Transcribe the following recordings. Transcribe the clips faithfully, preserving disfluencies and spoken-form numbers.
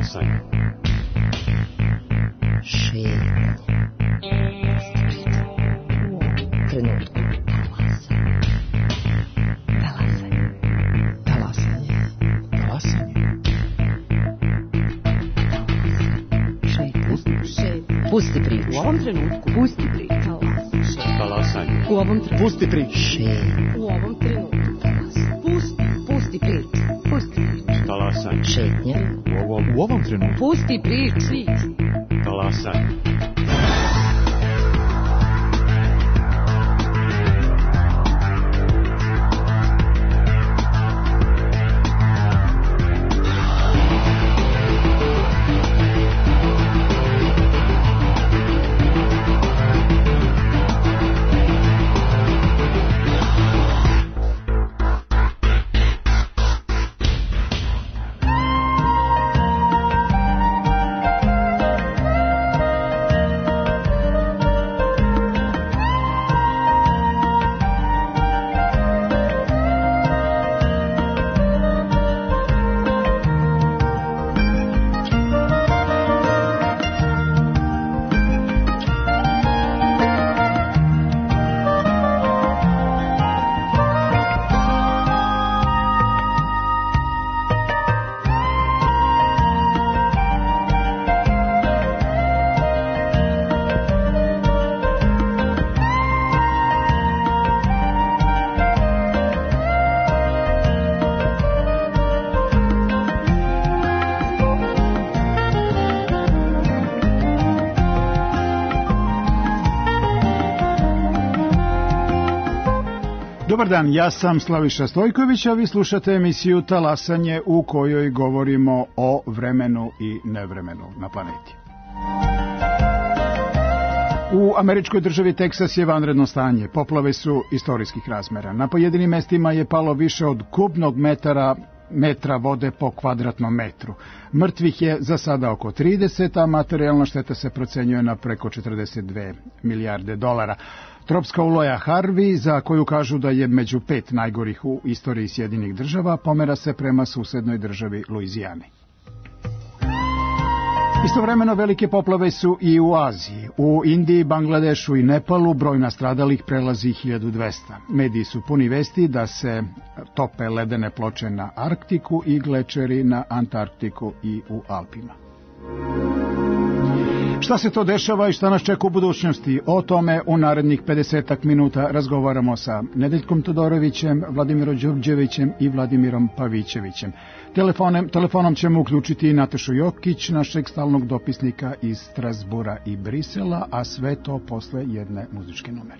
Talasanje. Šetnja. Trenutku. Talasanje. Talasanje. Talasanje. Šetnja. Šetnja. Pusti priču. U ovom trenutku. Pusti priču. Talasanje. U ovom trenutku. Pusti priču. Šetnja. U ovom trenutku. Pusti, pusti priču. Pusti priču. Talasanje. Šetnja. U ovom, U ovom trenutku. Pusti priču. talasanje. Dobar dan, ja sam Slaviša Stojković, a vi slušate emisiju Talasanje u kojoj govorimo o vremenu i nevremenu na planeti. U američkoj državi Teksas je vanredno stanje. Poplave su istorijskih razmera. Na pojedinim mestima je palo više od kubnog metara metra vode po kvadratnom metru. Mrtvih je za sada oko trideset, a materijalna šteta se procenjuje na preko četrdeset dve milijarde dolara. Tropska oluja Harvey, za koju kažu da je među pet najgorih u istoriji Sjedinjenih država, pomera se prema susednoj državi Luizijani. Istovremeno velike poplave su i u Aziji. U Indiji, Bangladešu i Nepalu broj nastradalih prelazi hiljadu dvesta. Mediji su puni vesti da se tope ledene ploče na Arktiku i glečeri na Antarktiku i u Alpima. Šta se to dešava i šta nas čeka u budućnosti? O tome u narednih pedesetak minuta razgovaramo sa Nedeljkom Todorovićem, Vladimirom Đurđevićem i Vladimirom Pavićevićem. Telefonem, telefonom ćemo uključiti i Natašu Jokić, našeg stalnog dopisnika iz Strasbura i Brisela, a sve to posle jedne muzičke numere.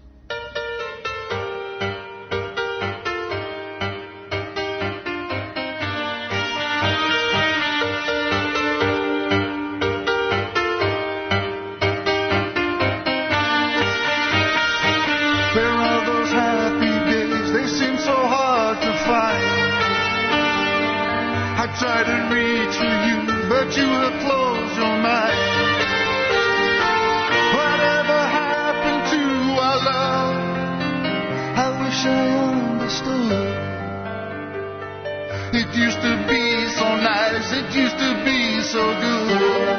Tried to reach for you, but you have closed your mind. Whatever happened to our love? I wish I understood. It used to be so nice, it used to be so good.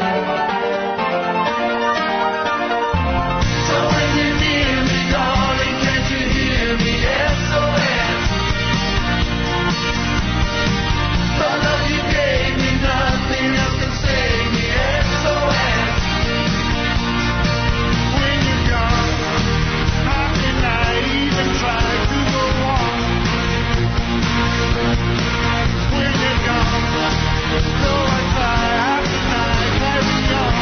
So when you hear me, darling, can't you hear me? S O S. The love you gave me, nothing else can save me. S O S. When you're gone, how can I even try to go on? When you're gone, so I try, how can I carry on?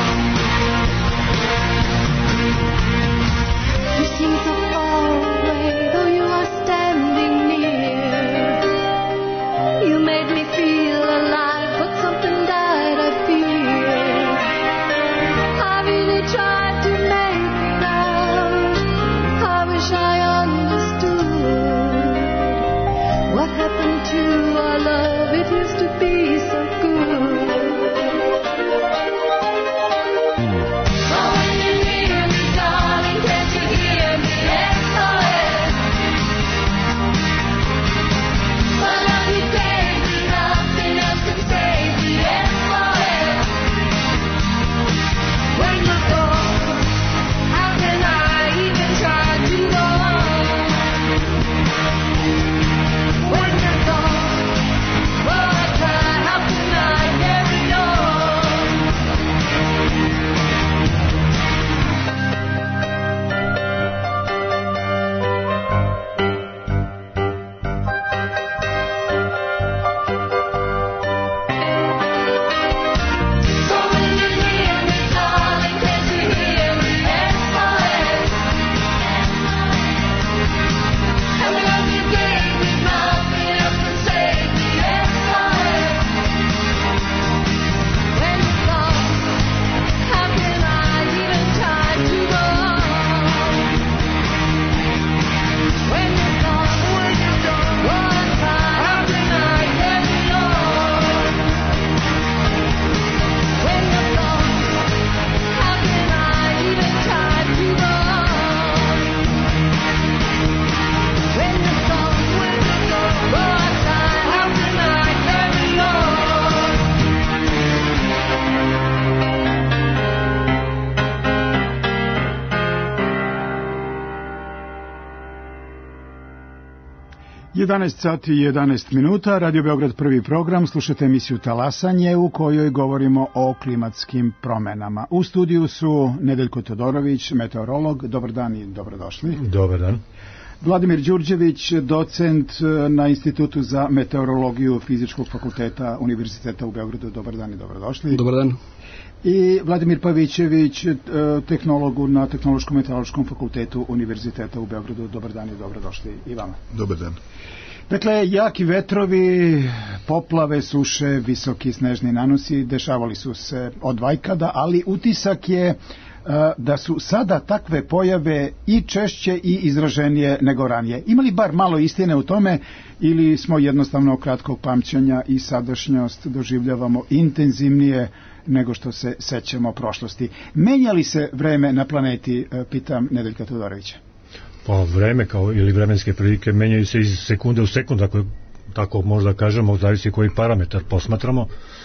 jedanaest sati i jedanaest minuta, Radio Beograd prvi program, slušate emisiju Talasanje u kojoj govorimo o klimatskim promenama. U studiju su Nedeljko Todorović, meteorolog, dobar dan i dobrodošli. Dobar dan. Vladimir Đurđević, docent na Institutu za meteorologiju Fizičkog fakulteta Univerziteta u Beogradu, dobar dan i dobrodošli. Dobar dan. I Vladimir Pavićević, tehnologu na Tehnološkom meteorološkom fakultetu Univerziteta u Beogradu, dobar dan i dobrodošli i vama. Dobar dan. Dakle, jaki vetrovi, poplave, suše, visoki snežni nanosi dešavali su se od vajkada, ali utisak je da su sada takve pojave i češće i izraženije nego ranije. Ima li bar malo istine u tome ili smo jednostavno kratkog pamćenja i sadašnjost doživljavamo intenzivnije nego što se sećamo prošlosti? Menja li se vreme na planeti, pitam Nedeljka Todorovića. Pa vreme kao ili vremenske prilike menjaju se iz sekunde u sekund, ako tako možda kažemo, zavisi koji parametar posmatramo.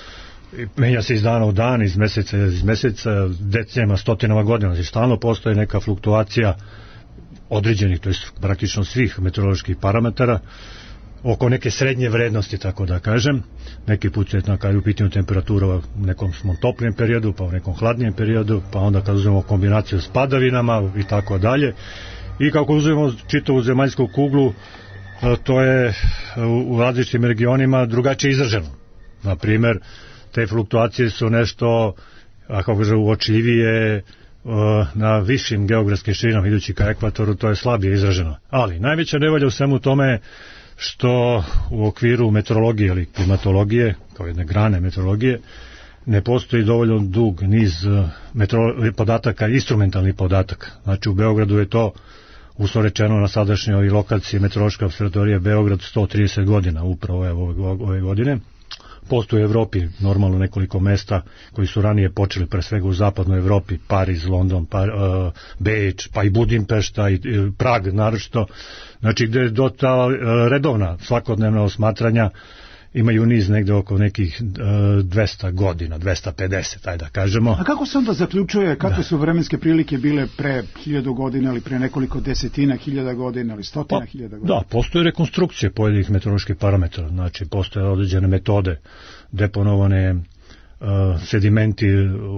Menja se iz dana u dan, iz meseca iz meseca, decenijama, stotinama godina. Znači stalno postoji neka fluktuacija određenih, to je praktično svih meteoroloških parametara, oko neke srednje vrednosti, tako da kažem. Neki put je na kraju u pitanju temperatura u nekom smo toplijem periodu, pa u nekom hladnijem periodu, pa onda kad uzmemo kombinaciju s padavinama i tako dalje. I kako uzmemo čitavu zemaljsku kuglu, to je u različitim regionima drugačije izraženo. Na primer, te fluktuacije su nešto, ako kažem, uočljivije na višim geografskim širinama, idući ka ekvatoru, to je slabije izraženo. Ali najveća nevolja u svemu tome je što u okviru meteorologije ili klimatologije, kao jedne grane meteorologije, ne postoji dovoljno dug niz podataka, instrumentalnih podataka. Znači u Beogradu je to uslovno rečeno na sadašnjoj lokaciji meteorološke observatorije Beograd sto trideset godina upravo ove, ove godine. Postoji u Evropi normalno nekoliko mesta koji su ranije počeli, pre svega u zapadnoj Evropi, Pariz, London, pa, uh, Beč, pa i Budimpešta i, i Prag naročito, znači gde je do ta uh, redovna svakodnevna osmatranja imaju niz negde oko nekih uh, dvesta godina, dvesta pedeset, ajde da kažemo. A kako se onda zaključuje, kakve da. su vremenske prilike bile pre hiljadu godina ili pre nekoliko desetina hiljada godina ili stotina pa, hiljada godina? Da, postoje rekonstrukcije pojedinih meteoroloških parametara, znači postoje određene metode, deponovane uh, sedimenti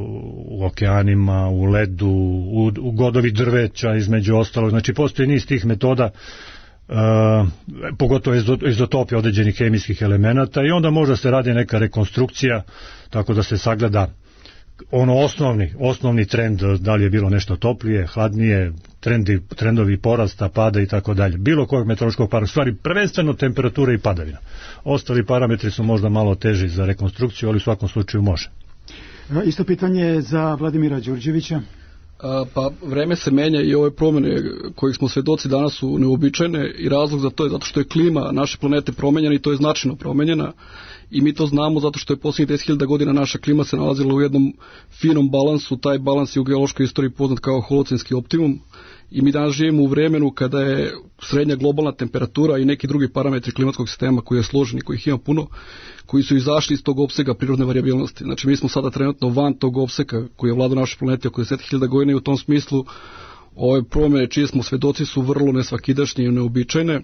u okeanima, u ledu, u, u godovi drveća između ostalog, znači postoje niz tih metoda, Uh, pogotovo izotopija određenih hemijskih elemenata i onda možda se radi neka rekonstrukcija tako da se sagleda ono osnovni, osnovni trend, da li je bilo nešto toplije, hladnije, trendi, trendovi porasta, pada i tako dalje. Bilo kojeg meteorološkog parametra, stvari prvenstveno temperatura i padavina. Ostali parametri su možda malo teži za rekonstrukciju, ali u svakom slučaju može. Isto pitanje za Vladimira Đurđevića. Pa vreme se menja i ove promjene kojih smo svedoci danas su neobičajne i razlog za to je zato što je klima naše planete promenjena i to je značajno promenjena i mi to znamo zato što je posljednjih deset hiljada godina naša klima se nalazila u jednom finom balansu, taj balans je u geološkoj istoriji poznat kao holocenski optimum i mi danas živimo u vremenu kada je srednja globalna temperatura i neki drugi parametri klimatskog sistema koji je složen i kojih ima puno, koji su izašli iz tog opsega prirodne variabilnosti. Znači mi smo sada trenutno van tog opsega koji je vladao naše planete oko deset hiljada godina i u tom smislu ove promjene čije smo svedoci su vrlo nesvakidašnje i neobičajne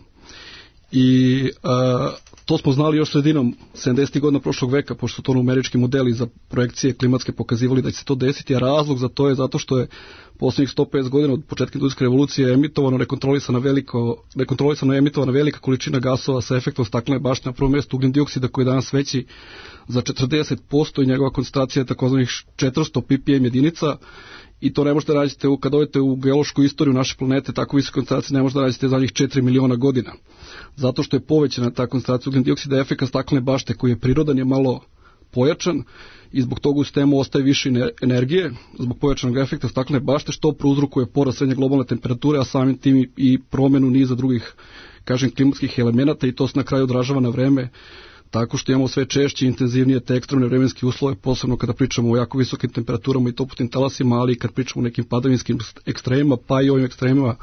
i a, to smo znali još sredinom sedamdesetih godina prošlog veka, pošto su to numerički modeli za projekcije klimatske pokazivali da će se to desiti, a razlog za to je zato što je posljednjih sto pedeset godina od početka industrijske revolucije emitovano nekontrolisana veliko nekontrolisano emitovana velika količina gasova sa efektom staklene bašte, na prvom mjestu ugljen dioksida koji je danas veći za četrdeset posto i njegova koncentracija je takozvanih četiristo ppm jedinica i to ne možete da nađete u, kad odete u geološku istoriju naše planete, tako visoke koncentracije ne možete da nađete za njih četiri miliona godina. Zato što je povećana ta koncentracija ugljen dioksida, efekt staklene bašte koji je prirodan je malo pojačan i zbog toga u sistemu ostaje više energije zbog pojačanog efekta staklene bašte što prouzrokuje porast srednje globalne temperature, a samim tim i promjenu niza drugih, kažem, klimatskih elemenata i to se na kraju odražava na vreme tako što imamo sve češće i intenzivnije te ekstremne vremenske uslove, posebno kada pričamo o jako visokim temperaturama i toputnim talasima, ali i kad pričamo o nekim padavinskim ekstremima, pa i ovim ekstremima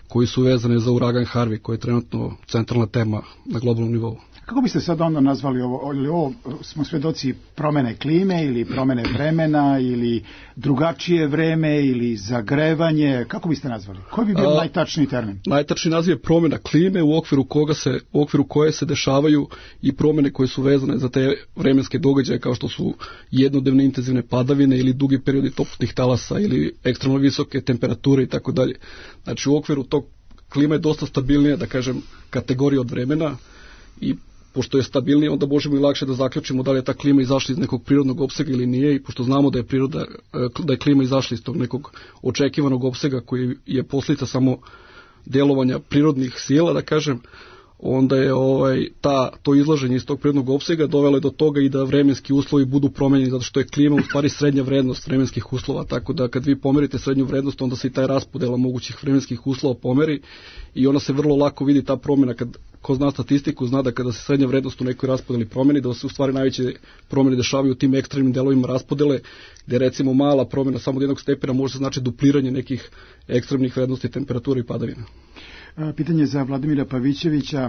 koji su vezane za uragan Harvey, koji je trenutno centralna tema na globalnom nivou. Kako biste sad onda nazvali ovo? Ili ovo smo svedoci promene klime ili promene vremena ili drugačije vreme ili zagrevanje? Kako biste nazvali? Koji bi bio A, najtačniji termin? Najtačniji naziv je promjena klime u okviru, koga se, u okviru koje se dešavaju i promjene koje su vezane za te vremenske događaje kao što su jednodnevne intenzivne padavine ili dugi periodi toplotnih talasa ili ekstremno visoke temperature i tako dalje. Znači u okviru tog klima je dosta stabilnija, da kažem, kategorija od vremena i pošto je stabilnije, onda možemo i lakše da zaključimo da li je ta klima izašla iz nekog prirodnog opsega ili nije, i pošto znamo da je priroda, da je klima izašla iz tog nekog očekivanog opsega koji je posljedica samo djelovanja prirodnih sila, da kažem, onda je ovaj ta to izlaženje iz tog prirodnog opsega dovelo do toga i da vremenski uslovi budu promenjeni, zato što je klima u stvari srednja vrednost vremenskih uslova, tako da kad vi pomerite srednju vrednost, onda se i taj raspodela mogućih vremenskih uslova pomeri i ona se vrlo lako vidi, ta promjena. Kad ko zna statistiku, zna da kada se srednja vrednost u nekoj raspodeli promeni, da se u stvari najveće promjene dešavaju u tim ekstremnim delovima raspodele, gdje recimo mala promjena samo od jednog stepena može se znači dupliranje nekih ekstremnih vrednosti temperature i padavina. Pitanje za Vladimira Pavićevića.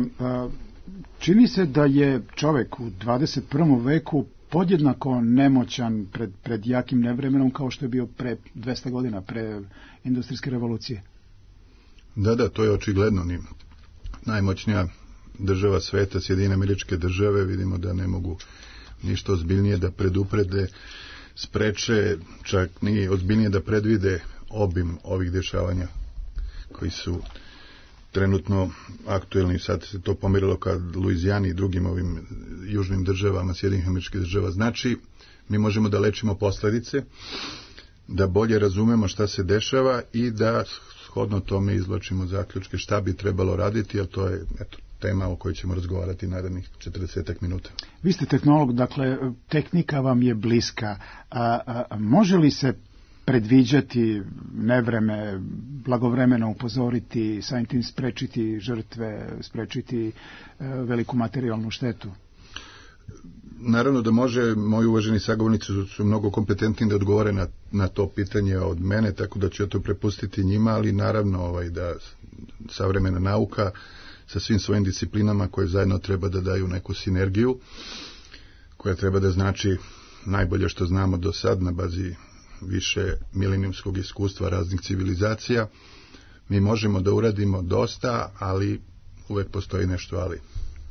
Čini se da je čovjek u dvadeset prvom veku podjednako nemoćan pred, pred jakim nevremenom kao što je bio pre dvesta godina, pre industrijske revolucije. Da, da, to je očigledno. Najmoćnija država sveta, Sjedinjene Američke Države, vidimo da ne mogu ništa ozbiljnije da preduprede, spreče, čak nije ozbiljnije da predvide obim ovih dešavanja koji su trenutno aktuelni. Sad se to pomerilo ka Luizijani i drugim ovim južnim državama Sjedinjenih Američkih Država. Znači, mi možemo da lečimo posljedice, da bolje razumemo šta se dešava i da shodno tome izvlačimo zaključke šta bi trebalo raditi, a to je eto, tema o kojoj ćemo razgovarati narednih četrdesetak minuta. Vi ste tehnolog, dakle, tehnika vam je bliska. A, a, a može li se predviđati nevreme, blagovremeno upozoriti, samim tim sprečiti žrtve, sprečiti e, veliku materijalnu štetu? Naravno da može. Moji uvaženi sagovornici su, su mnogo kompetentni da odgovore na, na to pitanje od mene, tako da ću ja to prepustiti njima, ali naravno ovaj, da savremena nauka sa svim svojim disciplinama koje zajedno treba da daju neku sinergiju, koja treba da znači najbolje što znamo do sad na bazi više milenijumskog iskustva raznih civilizacija. Mi možemo da uradimo dosta, ali uvek postoji nešto ali.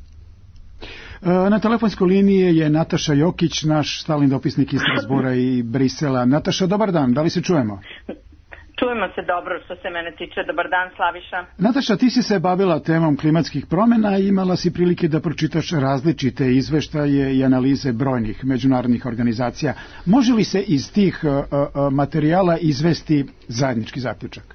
Na telefonskoj liniji je Nataša Jokić, naš stalni dopisnik iz Strasbura i Brisela. Nataša, dobar dan, da li se čujemo? Čujemo se dobro što se mene tiče. Dobar dan, Slaviša. Nataša, ti si se bavila temom klimatskih promjena i imala si prilike da pročitaš različite izveštaje i analize brojnih međunarodnih organizacija. Može li se iz tih uh, uh, materijala izvesti zajednički zaključak?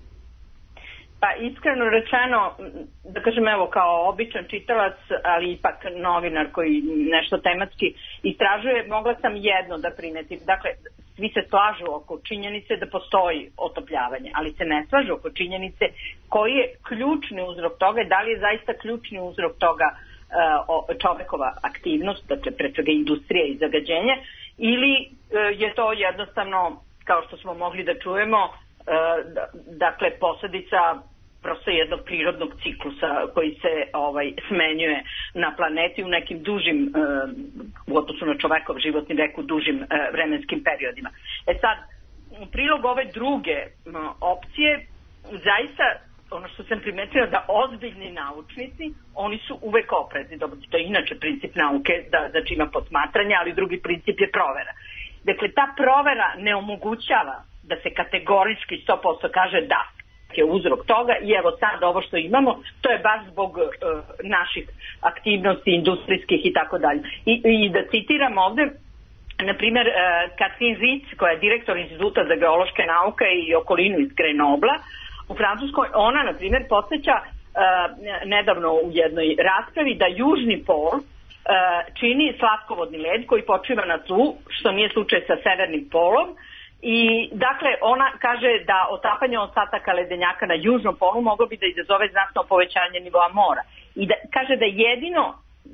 Pa iskreno rečeno, da kažem evo kao običan čitalac, ali ipak novinar koji nešto tematski istražuje, mogla sam jedno da primetim. Dakle, svi se slažu oko činjenice da postoji otopljavanje, ali se ne slažu oko činjenice koji je ključni uzrok toga, da li je zaista ključni uzrok toga uh, čovekova aktivnost, dakle pre svega industrija i zagađenje, ili uh, je to jednostavno, kao što smo mogli da čujemo, dakle posljedica prosto jednog prirodnog ciklusa koji se ovaj smenjuje na planeti u nekim dužim u odnosu na čovekov životni vek u dužim vremenskim periodima. E sad, u prilog ove druge opcije, zaista ono što sam primetila da ozbiljni naučnici, oni su uvek oprezni. Dobro, to je inače princip nauke, da znači ima posmatranje, ali drugi princip je provera. Dakle, ta provera ne omogućava da se kategorički sto posto kaže da je uzrok toga i evo sad ovo što imamo, to je baš zbog uh, naših aktivnosti industrijskih i tako dalje. I, i da citiram ovde, na primjer, uh, Katrin Ritz, koja je direktor Instituta za geološke nauke i okolinu iz Grenobla u Francuskoj, ona, na primjer, podsjeća uh, nedavno u jednoj raspravi da južni pol uh, čini slatkovodni led koji počiva na tlu, što nije slučaj sa severnim polom. I dakle ona kaže da otapanje ostataka ledenjaka na južnom polu moglo bi da izazove znatno povećanje nivoa mora. I da kaže da jedino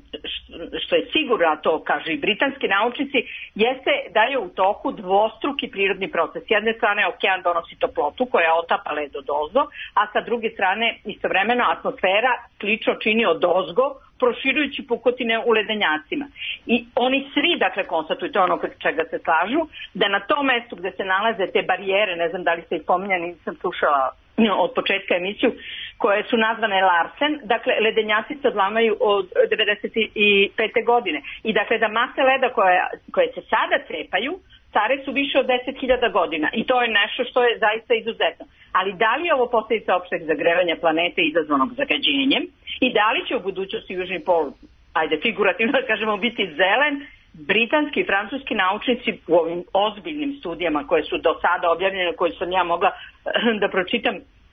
što je sigurno, a to kažu i britanski naučnici, jeste da je u toku dvostruki prirodni proces. S jedne strane okean donosi toplotu koja otapa led od ozdo, a sa druge strane istovremeno atmosfera slično čini od ozgo, proširujući pukotine u ledenjacima. I oni svi, dakle, konstatuju, to je ono kod čega se slažu, da na tom mestu gde se nalaze te barijere, ne znam da li ste ih pominjali, nisam slušala od početka emisiju, koje su nazvane Larsen, dakle, ledenjaci se odlamaju od devedeset pete godine. I dakle, da mase leda koje, koje se sada cepaju, stare su više od deset hiljada godina. I to je nešto što je zaista izuzetno. Ali da li je ovo posljedica opšteg zagrevanja planete izazvanog zagađenjem i da li će u budućnosti južni pol, ajde figurativno da kažemo, biti zelen, britanski i francuski naučnici u ovim ozbiljnim studijama koje su do sada objavljene, koje sam ja mogla da pročitam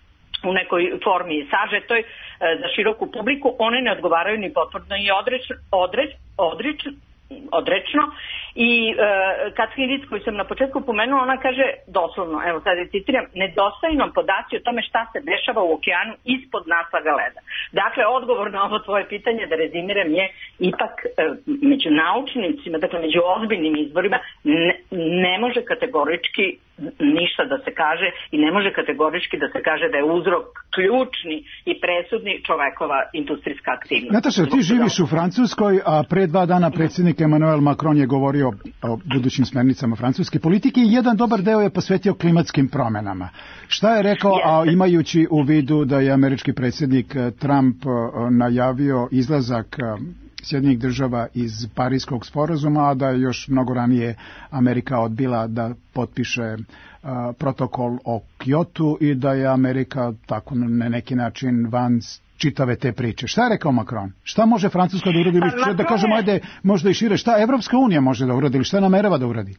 u nekoj formi sažetoj za široku publiku, one ne odgovaraju ni potvrdno i odreč, odreč, odreč, odrečno. I e, Katrin Ritz, koju sam na početku pomenula, ona kaže doslovno, evo sad je citiram, nedostaju nam podaci o tome šta se dešava u okeanu ispod naslaga leda. Dakle, odgovor na ovo tvoje pitanje, da rezimiram, je ipak e, među naučnicima, dakle među ozbiljnim izborima, ne, ne može kategorički ništa da se kaže i ne može kategorički da se kaže da je uzrok ključni i presudni čovekova industrijska aktivnost. Nataša, ti živiš u Francuskoj, a pre dva dana predsjednik Emmanuel Macron je govorio o budućim smernicama francuske politike i jedan dobar deo je posvetio klimatskim promenama. Šta je rekao, a imajući u vidu da je američki predsjednik Trump najavio izlazak Sjedinjenih država iz Parijskog sporazuma, a da je još mnogo ranije Amerika odbila da potpiše uh, protokol o Kyotu i da je Amerika tako na neki način van čitave te priče. Šta je rekao Macron? Šta može Francuska da uradi? Pa, da kažemo, ajde, možda i šire. Šta Evropska unija može da uradi? Ili šta namerava da uradi?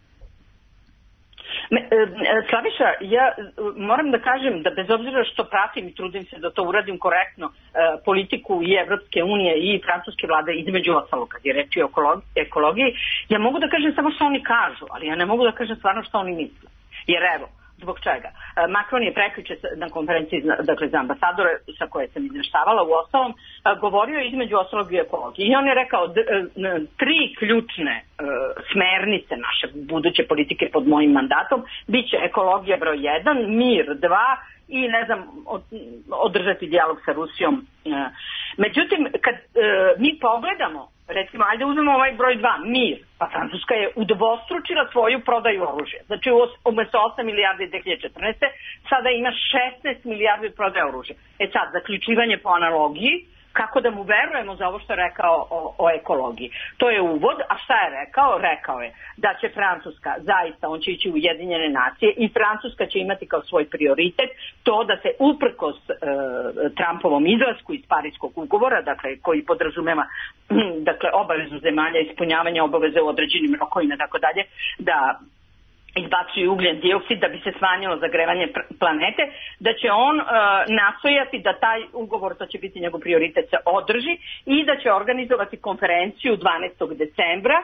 Slaviša, ja moram da kažem da bez obzira što pratim i trudim se da to uradim korektno, politiku i Evropske unije i francuske vlade između ostalog kad je reč o ekologiji, ja mogu da kažem samo što oni kažu, ali ja ne mogu da kažem stvarno što oni misle. Jer evo, zbog čega? Macron je prekjuče na konferenciji, dakle za ambasadore sa koje sam izveštavala u ostalom, govorio između ostalog i ekologiji. I on je rekao d- tri ključne uh, smernice naše buduće politike pod mojim mandatom biće ekologija broj jedan, mir dva i ne znam od, održati dijalog sa Rusijom. Međutim, kad uh, mi pogledamo, recimo, ajde uzmemo ovaj broj dva, mir, pa Francuska je udvostručila svoju prodaju oružja. Znači, umjesto osam milijardi dve hiljade četrnaeste. sada ima šesnaest milijardi prodaje oružja. E sad, zaključivanje po analogiji, kako da mu verujemo za ovo što je rekao o, o ekologiji. To je uvod, a šta je rekao? Rekao je da će Francuska, zaista, on će ići u Ujedinjene nacije i Francuska će imati kao svoj prioritet to da se uprkos e, Trumpovom izlasku iz Parijskog ugovora, dakle, koji podrazumeva dakle, obavezu zemalja, ispunjavanje obaveze u određenim rokovima i tako dalje, da izbacuju ugljen dioksid da bi se smanjilo zagrevanje planete, da će on e, nastojati da taj ugovor, to će biti njegov prioritet, se održi i da će organizovati konferenciju dvanaestog decembra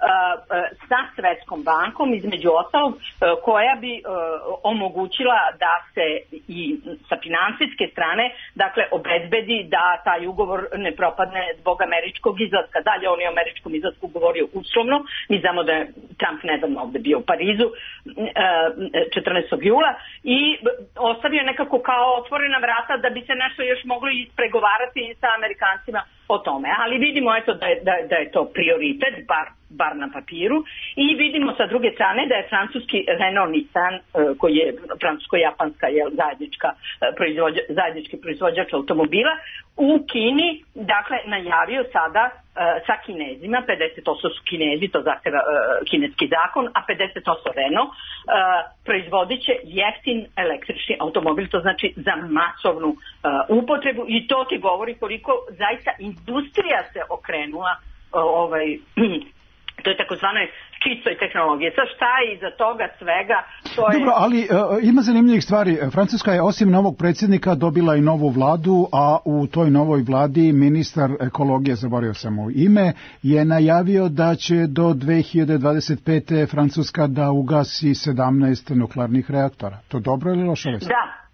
sa Svetskom bankom, između ostalog, koja bi omogućila da se i sa finansijske strane, dakle, obezbedi da taj ugovor ne propadne zbog američkog izlaska. Dalje, on je o američkom izlasku govorio uslovno. Mi znamo da je Trump nedavno ovde bio u Parizu četrnaestog jula i ostavio nekako kao otvorena vrata da bi se nešto još moglo ispregovarati sa Amerikancima o tome. Ali vidimo eto da je, da, da je to prioritet, bar bar na papiru, i vidimo sa druge strane da je francuski Renault Nissan, koji je francusko-japanska zajednička proizvođa, zajednički proizvođač automobila, u Kini, dakle, najavio sada uh, sa Kinezima, pedeset posto su Kinezi, to zahteva uh, kineski zakon, a pedeset posto Renault, uh, proizvodit će jeftin električni automobil, to znači za masovnu uh, upotrebu, i to ti govori koliko zaista industrija se okrenula uh, ovaj to je takozvane čistoj tehnologije. Sa šta je iza toga svega? To je... Dobro, ali uh, ima zanimljivih stvari. Francuska je osim novog predsjednika dobila i novu vladu, a u toj novoj vladi ministar ekologije, zaboravio sam mu ime, je najavio da će do dve hiljade dvadeset pete. Francuska da ugasi sedamnaest nuklearnih reaktora. To dobro ili loša vest? Da.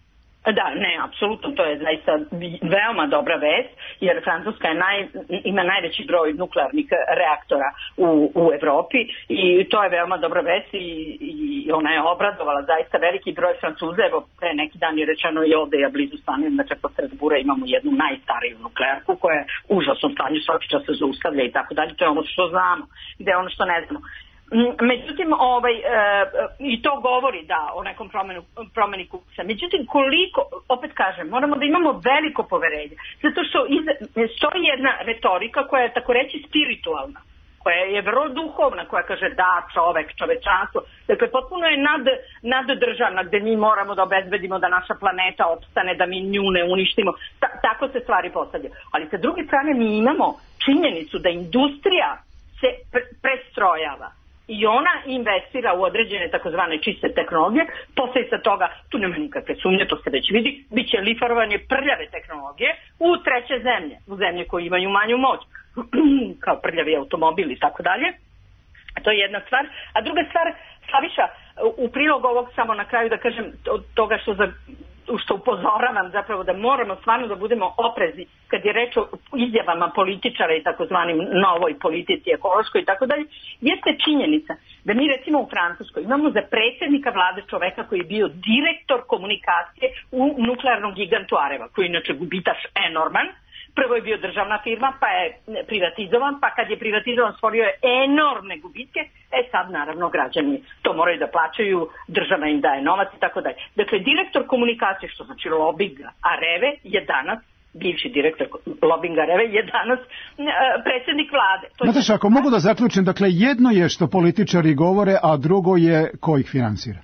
Da, ne, apsolutno, to je zaista veoma dobra vest, jer Francuska je naj, ima najveći broj nuklearnih reaktora u, u Evropi i to je veoma dobra vest i, i ona je obradovala zaista veliki broj Francuza. Evo, pre neki dan je rečeno i ovde, ja blizu stanujem, dakle po Strasbura imamo jednu najstariju nuklearku koja je u užasnom stanju, svaki čas se zaustavlja i tako dalje, to je ono što znamo, gde je ono što ne znamo. Međutim, ovaj, e, i to govori da o nekom promenu, promeni kursa. Međutim, koliko, opet kažem, moramo da imamo veliko poverenje, zato što iza, stoji jedna retorika koja je tako reći spiritualna, koja je vrlo duhovna, koja kaže da, čovek, čovečanstvo, dakle potpuno je nad, naddržavna, gde mi moramo da obezbedimo da naša planeta opstane, da mi nju ne uništimo. Ta, tako se stvari postavljaju. Ali sa druge strane mi imamo činjenicu da industrija se pre, prestrojava i ona investira u određene takozvane čiste tehnologije, posljedica toga, tu nema nikakve sumnje, to se već vidi, bit će lifarovanje prljave tehnologije u treće zemlje, u zemlje koje imaju manju moć, kao prljavi automobil i tako dalje. To je jedna stvar. A druga stvar, Slaviša, u prilog ovog samo na kraju da kažem od toga što za što upozoravam zapravo da moramo stvarno da budemo oprezni kad je reč o izjavama političara i takozvanim novoj politici, ekološkoj i tako dalje, jeste činjenica da mi recimo u Francuskoj imamo za predsjednika vlade čoveka koji je bio direktor komunikacije u nuklearnom gigantu Areva, koji je inače gubitaš enorman. Prvo je bio državna firma, pa je privatizovan, pa kad je privatizovan stvorio je enormne gubitke, e sad naravno građani to moraju da plaćaju, država im daje novac i tako dalje. Dakle, direktor komunikacije, što znači lobinga Areve, je danas, bivši direktor lobinga Areve, je danas e, predsjednik vlade. Znate što, ako mogu da zaključim, dakle, jedno je što političari govore, a drugo je ko ih finansira.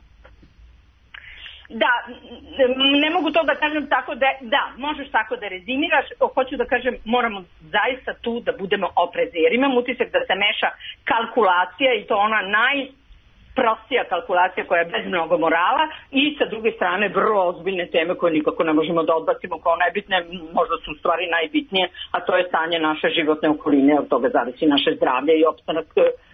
Da, ne mogu to da kažem tako da, da, možeš tako da rezimiraš, hoću da kažem, moramo zaista tu da budemo oprezni, jer imam utisak da se meša kalkulacija i to ona najprostija kalkulacija koja je bez mnogo morala i sa druge strane vrlo ozbiljne teme koje nikako ne možemo da odbacimo kao najbitne, možda su stvari najbitnije, a to je stanje naše životne okoline, od toga zavisi naše zdravlje i opstanak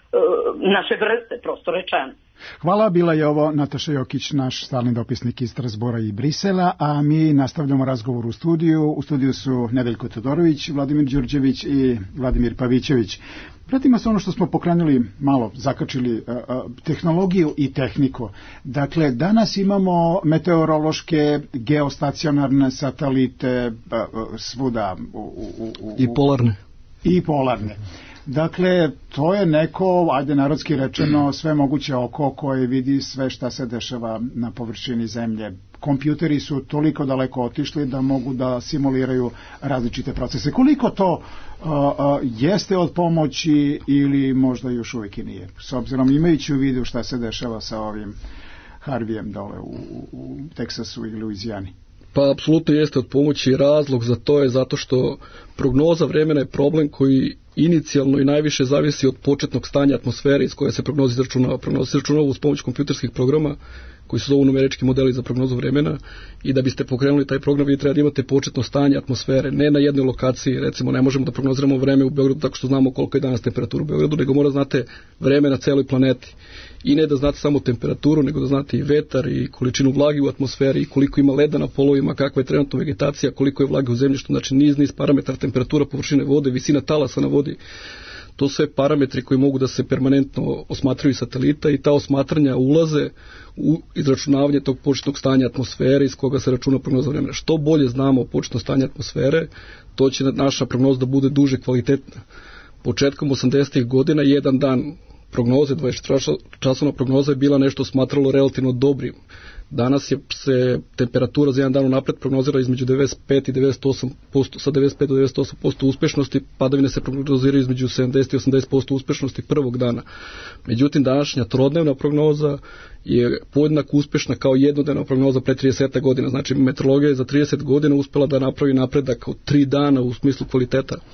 naše vrste, prosto rečeno. Hvala, bila je ovo Nataša Jokić, naš stalni dopisnik iz Strasbora i Brisela, a mi nastavljamo razgovor u studiju. U studiju su Nedeljko Todorović, Vladimir Đurđević i Vladimir Pavićević. Pratimo se ono što smo pokrenuli, malo zakačili, uh, uh, tehnologiju i tehniku. Dakle, danas imamo meteorološke, geostacionarne satelite uh, uh, svuda. U, u, u, I polarne. I polarne. Dakle, to je neko, ajde narodski rečeno, sve moguće oko koje vidi sve šta se dešava na površini zemlje. Kompjuteri su toliko daleko otišli da mogu da simuliraju različite procese. Koliko to uh, uh, jeste od pomoći ili možda još uvijek i nije? S obzirom imajući u vidu šta se dešava sa ovim Harvijem dole u, u, u Teksasu i Luizijani. Pa apsolutno jeste od pomoći. Razlog za to je zato što prognoza vremena je problem koji inicijalno i najviše zavisi od početnog stanja atmosfere iz koje se prognoza izračunava. Prognoza se izračunava uz pomoć kompjuterskih programa koji su zovu numerički modeli za prognozu vremena i da biste pokrenuli taj program vi treba da imate početno stanje atmosfere, ne na jednoj lokaciji, recimo ne možemo da prognoziramo vreme u Beogradu tako što znamo koliko je danas temperatura u Beogradu, nego mora znate vreme na celoj planeti. I ne da znate samo temperaturu, nego da znate i vetar i količinu vlage u atmosferi, i koliko ima leda na polovima, kakva je trenutno vegetacija, koliko je vlage u zemljištu, znači niz niz parametara, temperatura površine vode, visina talasa na vodi. To sve parametri koji mogu da se permanentno osmatraju iz satelita i ta osmatranja ulaze u izračunavanje tog početnog stanja atmosfere iz koga se računa prognoza vremena. Što bolje znamo početno stanje atmosfere, to će naša prognoza da bude duže kvalitetna. Početkom osamdesetih godina jedan dan prognoze, dvadesetčasovna prognoza je bila nešto smatralo relativno dobrim. Danas je se temperatura za jedan dan unapred prognozira između devedeset pet i devedeset osam posto, sa devedeset pet do devedeset osam posto uspešnosti, padavine se prognoziraju između sedamdeset i osamdeset posto uspešnosti prvog dana. Međutim, današnja trodnevna prognoza je podjednako uspešna kao jednodnevna prognoza pre trideset godina. Znači, meteorologija je za trideset godina uspela da napravi napredak od tri dana u smislu kvaliteta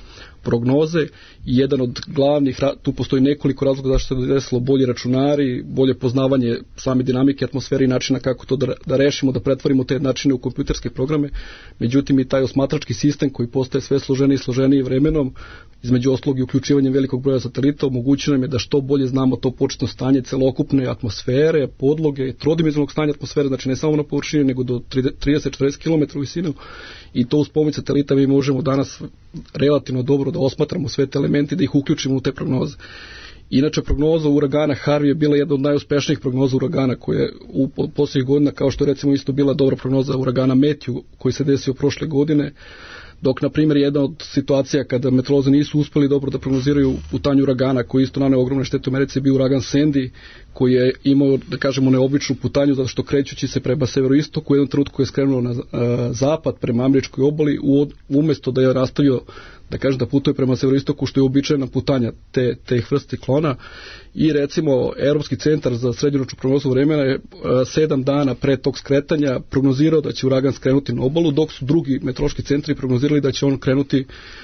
prognoze i jedan od glavnih, tu postoji nekoliko razloga zašto se desilo, bolji računari, bolje poznavanje same dinamike atmosfere i načina kako to da, da rešimo, da pretvorimo te načine u kompjuterske programe. Međutim, i taj osmatrački sistem koji postaje sve složeniji i složeniji vremenom, između ostalog i uključivanjem velikog broja satelita, omogućuje nam je da što bolje znamo to početno stanje celokupne atmosfere, podloge, trodimenzionalnog stanja atmosfere, znači ne samo na površini, nego do trideset do četrdeset kilometara u visinu, i to uz pomoć satelita mi možemo danas relativno dobro da osmatramo sve te elemente i da ih uključimo u te prognoze. Inače, prognoza uragana Harvey je bila jedna od najuspešnijih prognoza uragana koje u posljednjih godina, kao što je recimo isto bila dobra prognoza uragana Matthew koji se desio prošle godine, dok, na primjer, jedna od situacija kada meteorolozi nisu uspeli dobro da prognoziraju putanju uragana, koji isto naneo ogromne štete u Americi, je bio uragan Sandy, koji je imao, da kažemo, neobičnu putanju, zato što krećući se prema severoistoku, u jednom trenutku je skrenuo na a, zapad, prema američkoj obali, u, umjesto da je nastavio, da kaže, da putuje prema severoistoku, što je uobičajena putanja te, te vrste ciklona. I recimo Evropski centar za srednjoročnu prognozu vremena je a, sedam dana pre tog skretanja prognozirao da će uragan skrenuti na obalu, dok su drugi meteorološki centri prognozirali da će on krenuti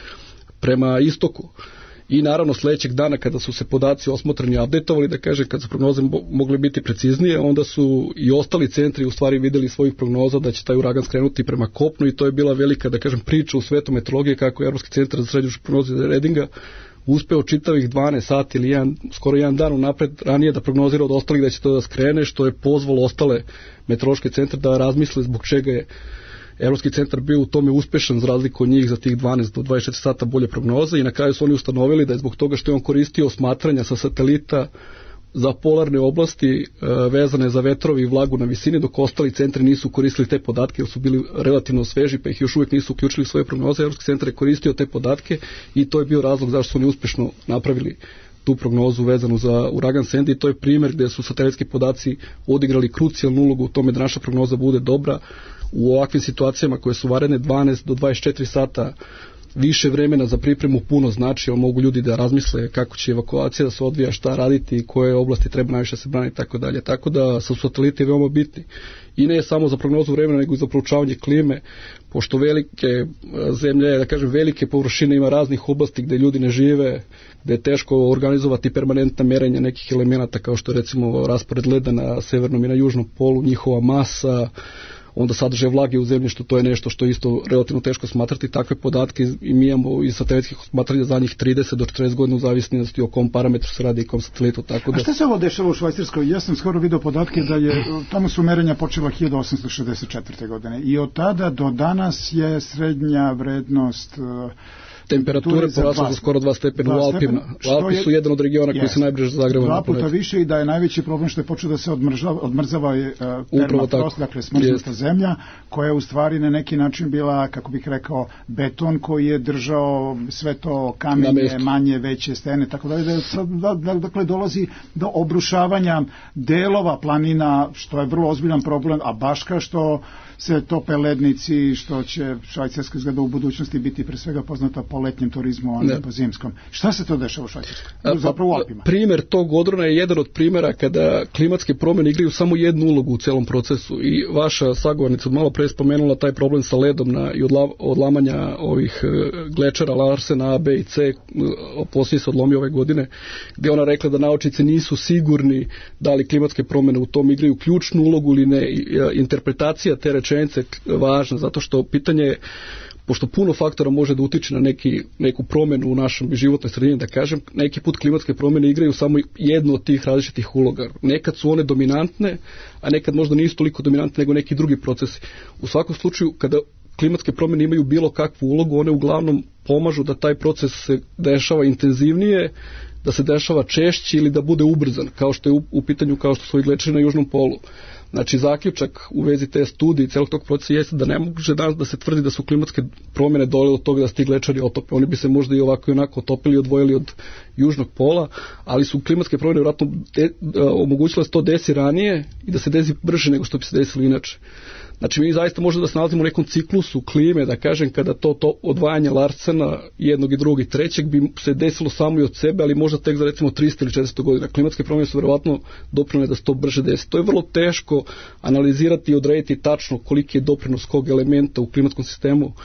prema istoku. I naravno sledećeg dana kada su se podaci osmotreni updateovali, da kaže, kad su prognoze mogle biti preciznije, onda su i ostali centri u stvari videli svojih prognoza da će taj uragan skrenuti prema kopnu, i to je bila velika, da kažem, priča u svetu meteorologije kako je Evropski centar za srednjoročnu prognozu Readinga uspeo čitavih dvanaest sati ili jedan, skoro jedan dan unapred ranije da prognozira od ostalih da će to da skrene, što je pozvalo ostale meteorološke centre da razmisle zbog čega je Evropski centar bio u tome uspešan za razliku od njih za tih dvanaest do dvadeset četiri sata bolje prognoze, i na kraju su oni ustanovili da je zbog toga što je on koristio osmatranja sa satelita za polarne oblasti e, vezane za vetrovi i vlagu na visini, dok ostali centri nisu koristili te podatke jer su bili relativno sveži pa ih još uvijek nisu uključili svoje prognoze. Evropski centar je koristio te podatke i to je bio razlog zašto su oni uspešno napravili tu prognozu vezanu za uragan Sandy. To je primjer gdje su satelitski podaci odigrali krucijalnu ulogu u tome da naša prognoza bude dobra. U ovakvim situacijama koje su varene dvanaest do dvadeset četiri sata više vremena za pripremu puno znači, ali mogu ljudi da razmisle kako će evakuacija da se odvija, šta raditi, koje oblasti treba najviše se braniti i tako dalje. Tako da su sateliti veoma bitni. I ne samo za prognozu vremena, nego i za proučavanje klime, pošto velike zemlje, da kažem velike površine, ima raznih oblasti gdje ljudi ne žive, gdje je teško organizovati permanentna merenja nekih elemenata kao što je recimo raspored leda na severnom i na južnom polu, njihova masa, onda sadržaj vlage u zemljištu, to je nešto što je isto relativno teško smatrati. Takve podatke i mi imamo iz satelitskih smatranja zadnjih trideset do četrdeset godina u zavisnosti o kom parametru se radi i kom satelitu. Tako da... A šta se ovo dešava u Švajcarskoj? Ja sam skoro vidio podatke da je, tamo su merenja počela hiljadu osamsto šezdeset četvrte. godine i od tada do danas je srednja vrednost temperature porasla za skoro dva stepena u Alpima. Alpi su jedan od regiona koji se najbrže zagreva na planetu. Dva puta više, i da je najveći problem što je počeo da se odmrzava, odmrzava uh, permafrost, dakle smrznuta zemlja, koja je u stvari na neki način bila, kako bih rekao, beton koji je držao sve to kamenje, manje, veće stene, tako dalje. Da, da, dakle, dolazi do obrušavanja delova planina, što je vrlo ozbiljan problem, a baš kao što se tope lednici, što će Švajcarska izgleda u budućnosti biti pre svega poznata po letnjem turizmu, a ne po zimskom. Šta se to dešava u Švajcarskoj? Zapravo u Alpima. Primjer tog odrona je jedan od primjera kada klimatske promjene igraju samo jednu ulogu u celom procesu, i vaša sagovornica malo pre spomenula taj problem sa ledom na, i odla, odlamanja ovih glečera Larsena A, B i C, poslije se odlomio ove godine, gdje ona rekla da naučnici nisu sigurni da li klimatske promjene u tom igraju ključnu ulogu ili ne. Interpretacija te rečenice važna, zato što pitanje je, pošto puno faktora može da utiče na neki, neku promjenu u našem životnoj sredini, da kažem, neki put klimatske promjene igraju samo jednu od tih različitih uloga. Nekad su one dominantne, a nekad možda nisu toliko dominantne nego neki drugi procesi. U svakom slučaju, kada klimatske promjene imaju bilo kakvu ulogu, one uglavnom pomažu da taj proces se dešava intenzivnije, da se dešava češće ili da bude ubrzan, kao što je u, u pitanju kao što su i glečeri na južnom polu. Znači, zaključak u vezi te studije i celog tog procesa jeste da ne može danas da se tvrdi da su klimatske promjene dovele do toga da su ti glečeri otope. Oni bi se možda i ovako i onako otopili i odvojili od južnog pola, ali su klimatske promjene vjerojatno de, omogućile da se to desi ranije i da se desi brže nego što bi se desilo inače. Znači, mi zaista možemo da se nalazimo u nekom ciklusu klime, da kažem, kada to, to odvajanje Larsena jednog i drugog i trećeg bi se desilo samo i od sebe, ali možda tek za recimo tristo ili četiristo godina. Klimatske promjene su verovatno doprinele da se to brže desi. To je vrlo teško analizirati i odrediti tačno koliki je doprinos kog elementa u klimatskom sistemu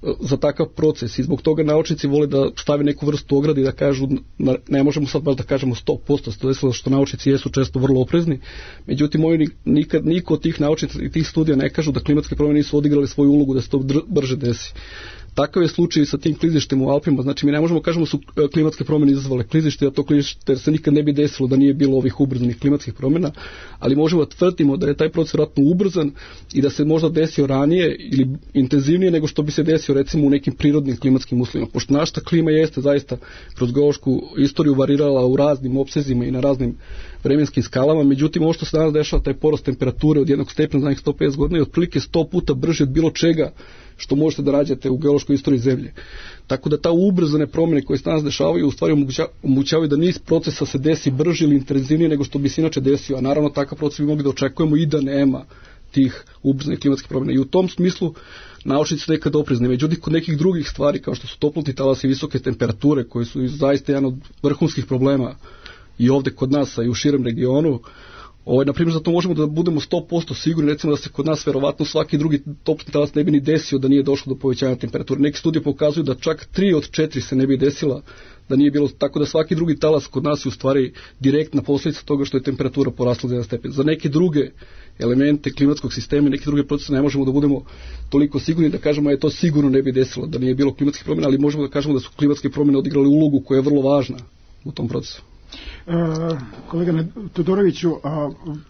za takav proces i zbog toga naučnici vole da stave neku vrstu ograde i da kažu, ne možemo sad baš da kažemo sto posto, sto desilo što naučnici jesu često vrlo oprezni, međutim oni nikad, niko od tih naučnica i tih studija ne kažu da klimatske promjene nisu odigrale svoju ulogu da se to brže desi. Takav je slučaj sa tim klizištem u Alpima, znači mi ne možemo kažemo su klimatske promjene izazvale klizište, a to klizište se nikad ne bi desilo da nije bilo ovih ubrzanih klimatskih promjena, ali možemo da tvrdimo da je taj proces vjerojatno ubrzan i da se možda desio ranije ili intenzivnije nego što bi se desio recimo u nekim prirodnim klimatskim uslovima, pošto naša klima jeste zaista kroz geološku istoriju varirala u raznim opsezima i na raznim vremenskim skalama, međutim ovo što se danas dešava, taj porast temperature od jednog stepena za sto pedeset godina je otprilike sto puta brži od bilo čega što možete da rađate u geološkoj istoriji Zemlje. Tako da ta ubrzane promjene koje se danas dešavaju u stvari omogućavaju da niz procesa se desi brže ili intenzivnije nego što bi se inače desio, a naravno takav proces bi mogli da očekujemo i da nema tih ubrzanih klimatskih promjena. I u tom smislu naučnici su nekad oprezni. Međutim, kod nekih drugih stvari kao što su toplotni talasi i visoke temperature koje su zaista jedan od vrhunskih problema i ovde kod nas a i u širem regionu, Ovaj, na primjer, zato možemo da budemo sto posto sigurni, recimo da se kod nas verovatno svaki drugi toplotni talas ne bi ni desio da nije došlo do povećanja temperature. Neki studije pokazuju da čak tri od četiri se ne bi desila da nije bilo, tako da svaki drugi talas kod nas je u stvari direktna posljedica toga što je temperatura porasla za jedan stepen. Za neke druge elemente klimatskog sistema i neke druge procese ne možemo da budemo toliko sigurni da kažemo da je to sigurno ne bi desilo da nije bilo klimatskih promjena, ali možemo da kažemo da su klimatske promjene odigrale ulogu koja je vrlo važna u tom procesu. E, kolega Todoroviću, a,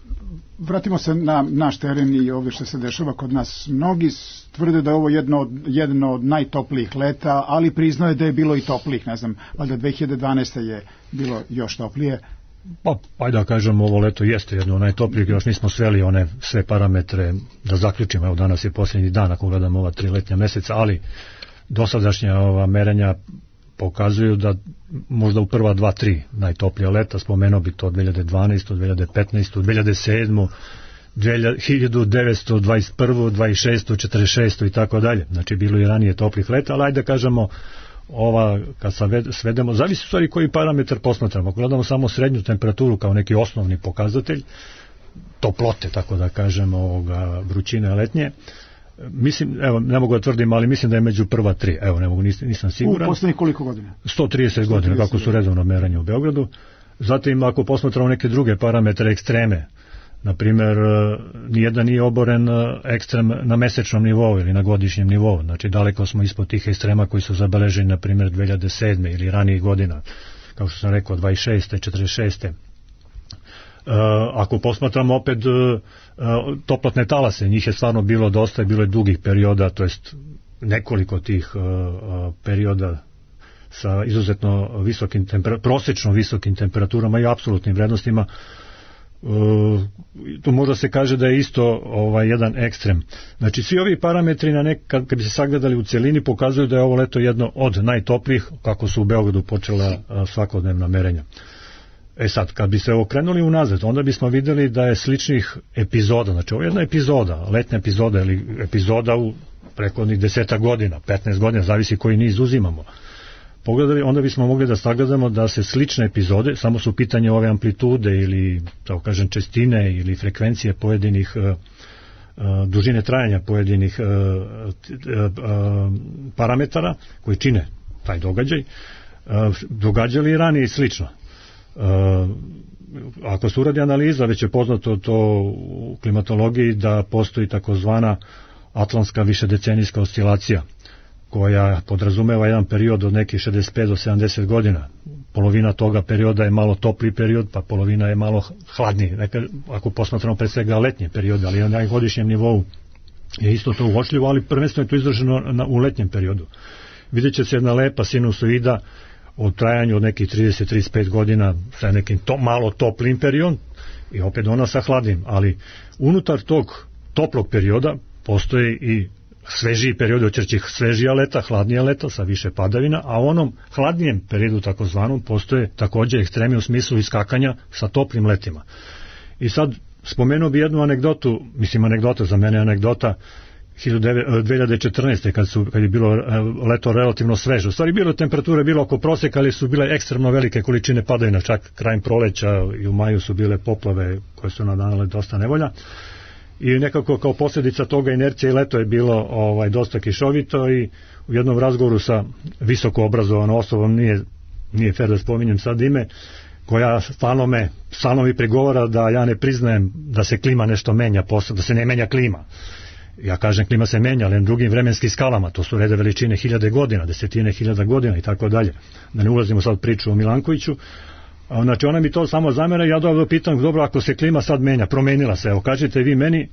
vratimo se na naš teren i ovdje što se dešava kod nas. Mnogi tvrde da je ovo jedno od, jedno od najtoplijih leta, ali priznaju da je bilo i toplijih, ne znam, valjda dve hiljade dvanaeste. je bilo još toplije. Pa, ajde da kažem, ovo leto jeste jedno od najtoplijih, još nismo sveli one sve parametre da zaključimo, evo danas je posljednji dan ako gledamo ova tri letnja meseca, ali dosadašnja ova merenja pokazuju da možda u prva dva, tri najtoplija leta, spomenuo bi to dve hiljade dvanaeste, dve hiljade petnaeste, dve hiljade sedme, hiljadu devetsto dvadeset prve, dvadeset šeste, četrdeset šeste i tako dalje. Znači bilo i ranije toplih leta, ali ajde da kažemo ova, kad svedemo, zavisi u stvari koji parametar posmatramo. Ako gledamo samo srednju temperaturu kao neki osnovni pokazatelj toplote, tako da kažemo, ovoga, vrućine letnje, mislim, evo, ne mogu da tvrdim, ali mislim da je među prva tri, evo, ne mogu, nisam, nisam siguran. U poslednjih koliko godina? sto trideset godina, kako su redovno meranje u Beogradu. Zatim, ako posmatramo neke druge parametre ekstreme, na primjer, nijedan nije oboren ekstrem na mesečnom nivou ili na godišnjem nivou, znači daleko smo ispod tih ekstrema koji su zabeleženi, na primjer, dve hiljade sedme ili ranijih godina, kao što sam rekao, dvadeset šeste, četrdeset šeste. Uh, ako posmatramo opet uh, toplotne talase, njih je stvarno bilo dosta i bilo je dugih perioda, to jest nekoliko tih uh, uh, perioda sa izuzetno visokim temper, prosečno visokim temperaturama i apsolutnim vrednostima. Uh, tu možda se kaže da je isto ovaj jedan ekstrem. Znači svi ovi parametri na nek, kad, kad bi se sagledali u celini pokazuju da je ovo leto jedno od najtoplijih, kako su u Beogradu počela uh, svakodnevna merenja. E sad, kad bi se okrenuli unazad, onda bismo videli da je sličnih epizoda, znači ovo je jedna epizoda, letnja epizoda ili epizoda u prethodnih deseta godina, petnaest godina, zavisi koji niz uzimamo. Pogledali, onda bismo mogli da sagledamo da se slične epizode, samo su pitanje ove amplitude ili, tako kažem, čestine ili frekvencije pojedinih, uh, uh, dužine trajanja pojedinih uh, uh, uh, parametara koji čine taj događaj, uh, događali i ranije i slično. Uh, ako se uradi analiza, već je poznato to u klimatologiji da postoji takozvana atlantska višedecenijska oscilacija koja podrazumeva jedan period od nekih šezdeset pet do sedamdeset godina. Polovina toga perioda je malo topliji period, pa polovina je malo hladniji. Neka, ako posmatramo pre svega letnji period, ali na godišnjem nivou je isto to uočljivo, ali prvenstveno je to izraženo na, u letnjem periodu. Vidjet će se jedna lepa sinusoida o trajanju od nekih trideset do trideset pet godina sa nekim to, malo toplim periodom i opet ona sa hladnim, ali unutar tog toplog perioda postoji i svežiji period, očerćih svežija leta, hladnija leta sa više padavina, a u onom hladnijem periodu takozvanom postoje također ekstremi u smislu iskakanja sa toplim letima. I sad spomenuo bi jednu anegdotu, mislim anegdota, za mene anegdota, dve hiljade četrnaeste. kad su kad je bilo leto relativno sveže. U stvari bilo temperature bilo oko proseka, ali su bile ekstremno velike količine padavina, čak krajem proleća i u maju su bile poplave koje su nanele dosta nevolja. i nekako kao posljedica toga inercija i leto je bilo ovaj dosta kišovito i u jednom razgovoru sa visoko obrazovanom osobom, nije, nije fair da spominjem sad ime, koja stalno me stalno mi prigovara da ja ne priznajem da se klima nešto menja, da se ne menja klima. Ja kažem klima se menja, ali na drugim vremenskim skalama, to su rede veličine hiljade godina, desetine hiljada godina i tako dalje. Da ne ulazimo sad priču o Milankoviću. Znači ona mi to samo zamera i ja dobro pitam, dobro, ako se klima sad menja, promenila se, evo kažete vi meni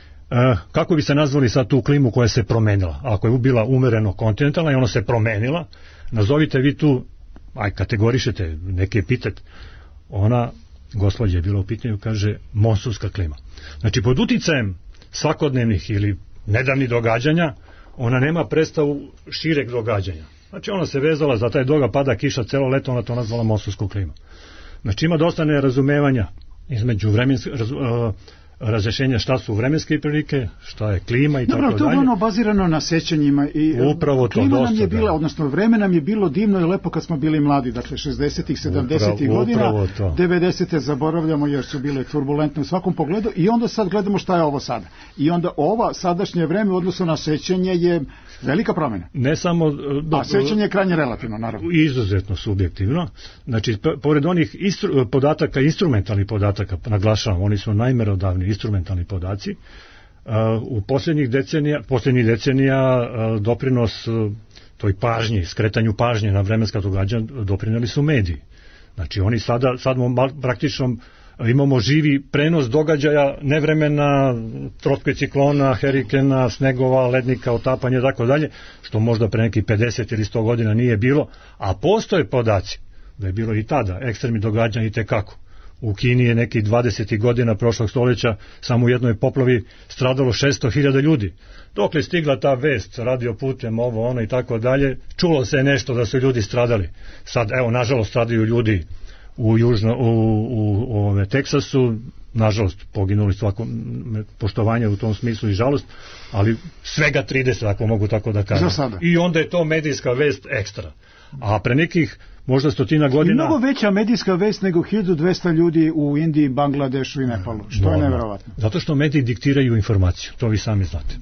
kako bi se nazvali sad tu klimu koja se promenila, ako je bila umereno kontinentalna i ona se promenila, nazovite vi tu, aj kategorišete neki epitet. Ona, gospođa je bila u pitanju, kaže monsunska klima. Znači pod uticajem svakodnevnih ili nedavnih događanja ona nema predstavu šireg događanja. Znači ona se vezala za taj doga, pada kiša celo leto, ona to nazvala monsunsku klimu. Znači ima dosta nerazumevanja između vremenskih raz, uh, razrešenja šta su vremenske prilike, šta je klima i Dobro, tako dalje. Dobro, to je ono bazirano na sećanjima i upravo to, klima dosta, nam je bila, da. odnosno vreme nam je bilo divno i lepo kad smo bili mladi, dakle šezdesetih, sedamdesetih godina, devedesete zaboravljamo jer su bile turbulentne u svakom pogledu i onda sad gledamo šta je ovo sada. I onda ova sadašnje vreme u odnosu na sećanje je velika promjena. Ne samo... Do, A sećanje je krajnje relativno, naravno. Izuzetno subjektivno. Znači, pored onih istru, podataka, instrumentalnih podataka, naglašavam, oni su najmerodavni instrumentalni podaci, uh, u posljednjih decenija, posljednjih decenija uh, doprinos uh, toj pažnji, skretanju pažnje na vremenska događanja doprinijeli su mediji. Znači, oni sada, sad praktično imamo živi prenos događaja, nevremena, trotkoj ciklona, herikena, snegova, lednika, otapanja i tako dalje, što možda pre nekih pedeset ili sto godina nije bilo, a postoje podaci da je bilo i tada ekstremni događanja i tekako. U Kini je nekih dvadesetih godina prošlog stoljeća samo u jednoj poplavi stradalo šesto hiljada ljudi. Dok je stigla ta vest radio putem, ovo, ono i tako dalje, čulo se nešto da su ljudi stradali. Sad, evo, nažalost, stradaju ljudi u južno u, u, u ovome Teksasu, nažalost poginuli svako poštovanje u tom smislu i žalost, ali svega trideset, ako mogu tako da kažem. I onda je to medijska vest ekstra. A pre nekih možda stotina godina... I mnogo veća medijska vest nego hiljadu dvesta ljudi u Indiji, Bangladešu i Nepalu, što no, je nevjerovatno. Zato što mediji diktiraju informaciju, to vi sami znate.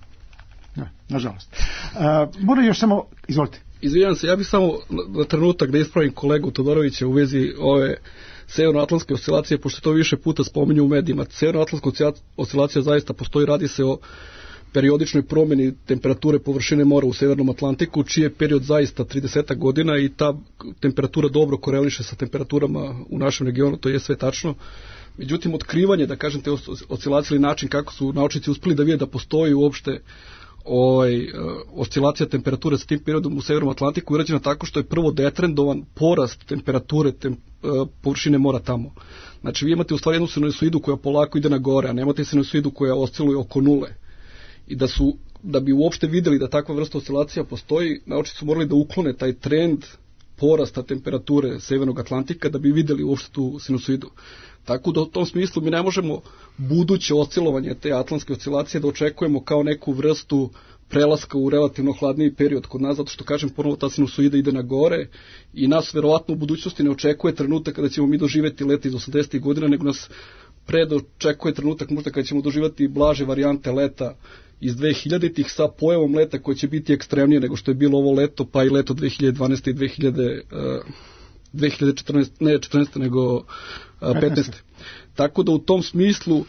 Ne, nažalost. Uh, Moram još samo, izvolite. Izvijem se, ja bih samo na trenutak da ispravim kolegu Todorovića u vezi ove severnoatlantske oscilacije, pošto to više puta spominju u medijima. Severnoatlantska oscilacija zaista postoji, radi se o periodičnoj promjeni temperature površine mora u Severnom Atlantiku, čiji je period zaista trideset godina i ta temperatura dobro koreliše sa temperaturama u našem regionu, to je sve tačno. Međutim, otkrivanje, da kažem, te oscilacije ili način kako su naučnici uspeli da vide da postoji uopšte ovaj, oscilacija temperature sa tim periodom u Severnom Atlantiku urađena tako što je prvo detrendovan porast temperature tem, površine mora tamo. Znači vi imate u stvari jednu sinusoidu koja polako ide na gore, a nemate sinusoidu koja osciluje oko nule. I da su, da bi uopšte vidjeli da takva vrsta oscilacija postoji, naučnici su morali da uklone taj trend porasta temperature Severnog Atlantika da bi vidjeli uopšte tu sinusoidu. Tako da u tom smislu mi ne možemo buduće oscilovanje te atlantske oscilacije da očekujemo kao neku vrstu prelaska u relativno hladniji period kod nas, zato što, kažem, ponovo ta sinusoida ide na gore i nas verovatno u budućnosti ne očekuje trenutak kada ćemo mi doživjeti let iz osamdesetih godina, nego nas predočekuje trenutak možda kada ćemo doživjeti blaže varijante leta iz dvehiljaditih sa pojavom leta koje će biti ekstremnije nego što je bilo ovo leto, pa i leto dve hiljade dvanaeste i dve hiljade, dve hiljade četrnaeste, ne četrnaeste nego petnaeste. Tako da u tom smislu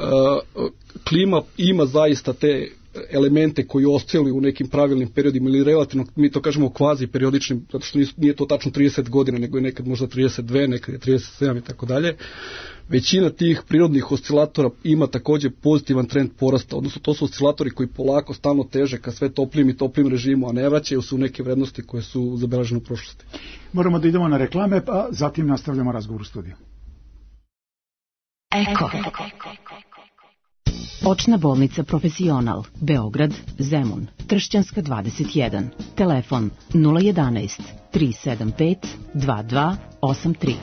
klima ima zaista te elemente koji osciluju u nekim pravilnim periodima ili relativno, mi to kažemo kvazi periodičnim, zato što nije to tačno trideset godina, nego je nekad možda trideset dve, nekad je trideset sedam i tako dalje. Većina tih prirodnih oscilatora ima također pozitivan trend porasta, odnosno to su oscilatori koji polako stalno teže ka sve toplijim i toplijim režimu, a ne vraćaju se u neke vrednosti koje su zabeležene u prošlosti. Moramo da idemo na reklame, pa zatim nastavljamo razgovor u studiju. Eko. Očna bolnica Profesional, Beograd, Zemun, Tršćanska dvadeset jedan, telefon nula jedanaest tri sedam pet dva dva osam tri.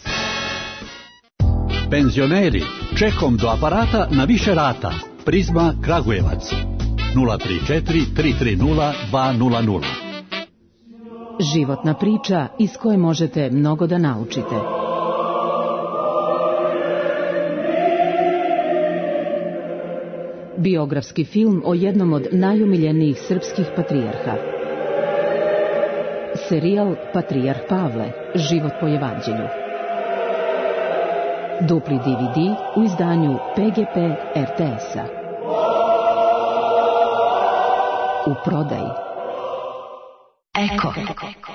Penzioneri, čekom do aparata na više rata. Prizma Kragujevac nula tri četiri tri tri nula dva nula nula. Životna priča iz koje možete mnogo da naučite. Biografski film o jednom od najomiljenijih srpskih patrijarha. Serijal Patrijarh Pavle, život po evanđelju. Dupli D V D u izdanju P G P R T S-a. U prodaji. Eko.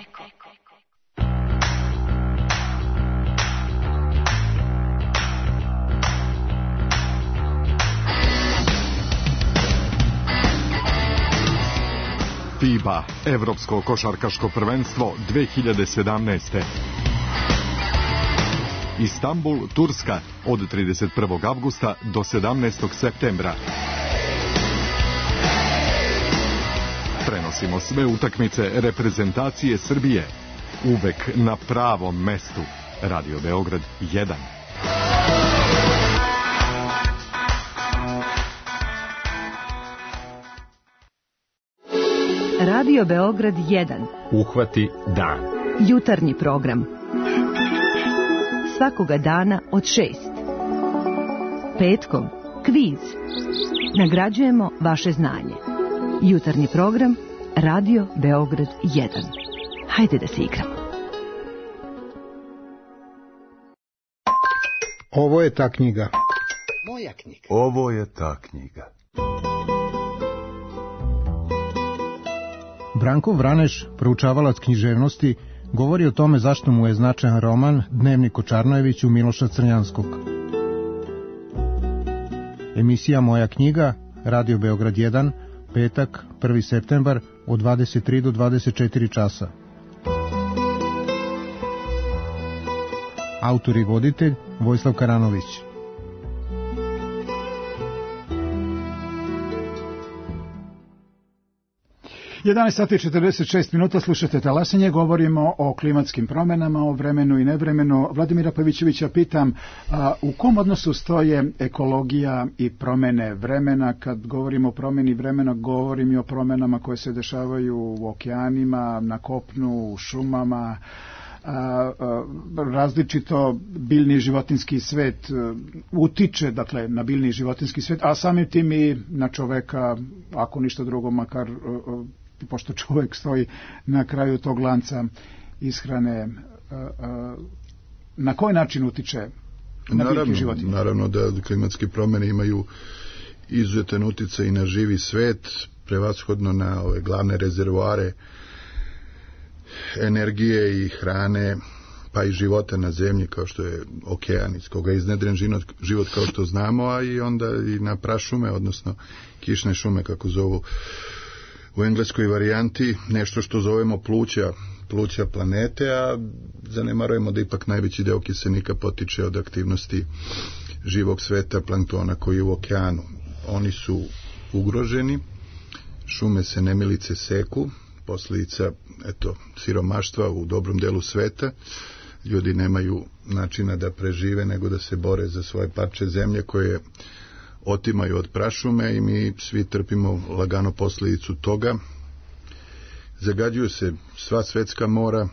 FIBA, Evropsko košarkaško prvenstvo dve hiljade sedamnaeste. Istanbul, Turska, od trideset prvog avgusta do sedamnaestog septembra. Prenosimo sve utakmice reprezentacije Srbije. Uvek na pravom mestu. Radio Beograd jedan. Radio Beograd jedan. Uhvati dan. Jutarnji program. Svakoga dana od šest. Petkom kviz. Nagrađujemo vaše znanje. Jutarnji program Radio Beograd jedan. Hajde da se igramo. Ovo je ta knjiga. Moja knjiga. Ovo je ta knjiga. Branko Vraneš, proučavalac književnosti, govori o tome zašto mu je značajan roman Dnevnik o Čarnojeviću Miloša Crnjanskog. Emisija Moja knjiga, Radio Beograd jedan, petak, prvi septembar, od dvadeset tri do dvadeset četiri časa. Autor i voditelj Vojislav Karanović. jedanaest sati i četrdeset šest minuta, slušate Talasanje, govorimo o klimatskim promjenama, o vremenu i nevremenu. Vladimira Pavićevića pitam, a, u kom odnosu stoje ekologija i promjene vremena? Kad govorimo o promjeni vremena, govorim i o promjenama koje se dešavaju u okeanima, na kopnu, u šumama, a, a, različito biljni i životinski svet utiče, dakle, na biljni i životinski svet, a samim tim i na čoveka, ako ništa drugo, makar a, pošto čovjek stoji na kraju tog lanca ishrane, na koji način utiče na biljke i životinje? Naravno da klimatske promjene imaju izuzetan uticaj i na živi svet, prevashodno na ove glavne rezervoare energije i hrane, pa i života na zemlji, kao što je okean, iz koga je iznedren život, kao što znamo, a i onda i na prašume, odnosno kišne šume, kako zovu u engleskoj varijanti, nešto što zovemo pluća, pluća planete, a zanemarujemo da ipak najveći deo kisenika potiče od aktivnosti živog sveta, planktona koji je u okeanu. Oni su ugroženi, šume se nemilice seku, posljedica, eto, siromaštva u dobrom delu sveta. Ljudi nemaju načina da prežive, nego da se bore za svoje parče zemlje koje otimaju od prašume i mi svi trpimo lagano posljedicu toga. Zagađuju se sva svetska mora,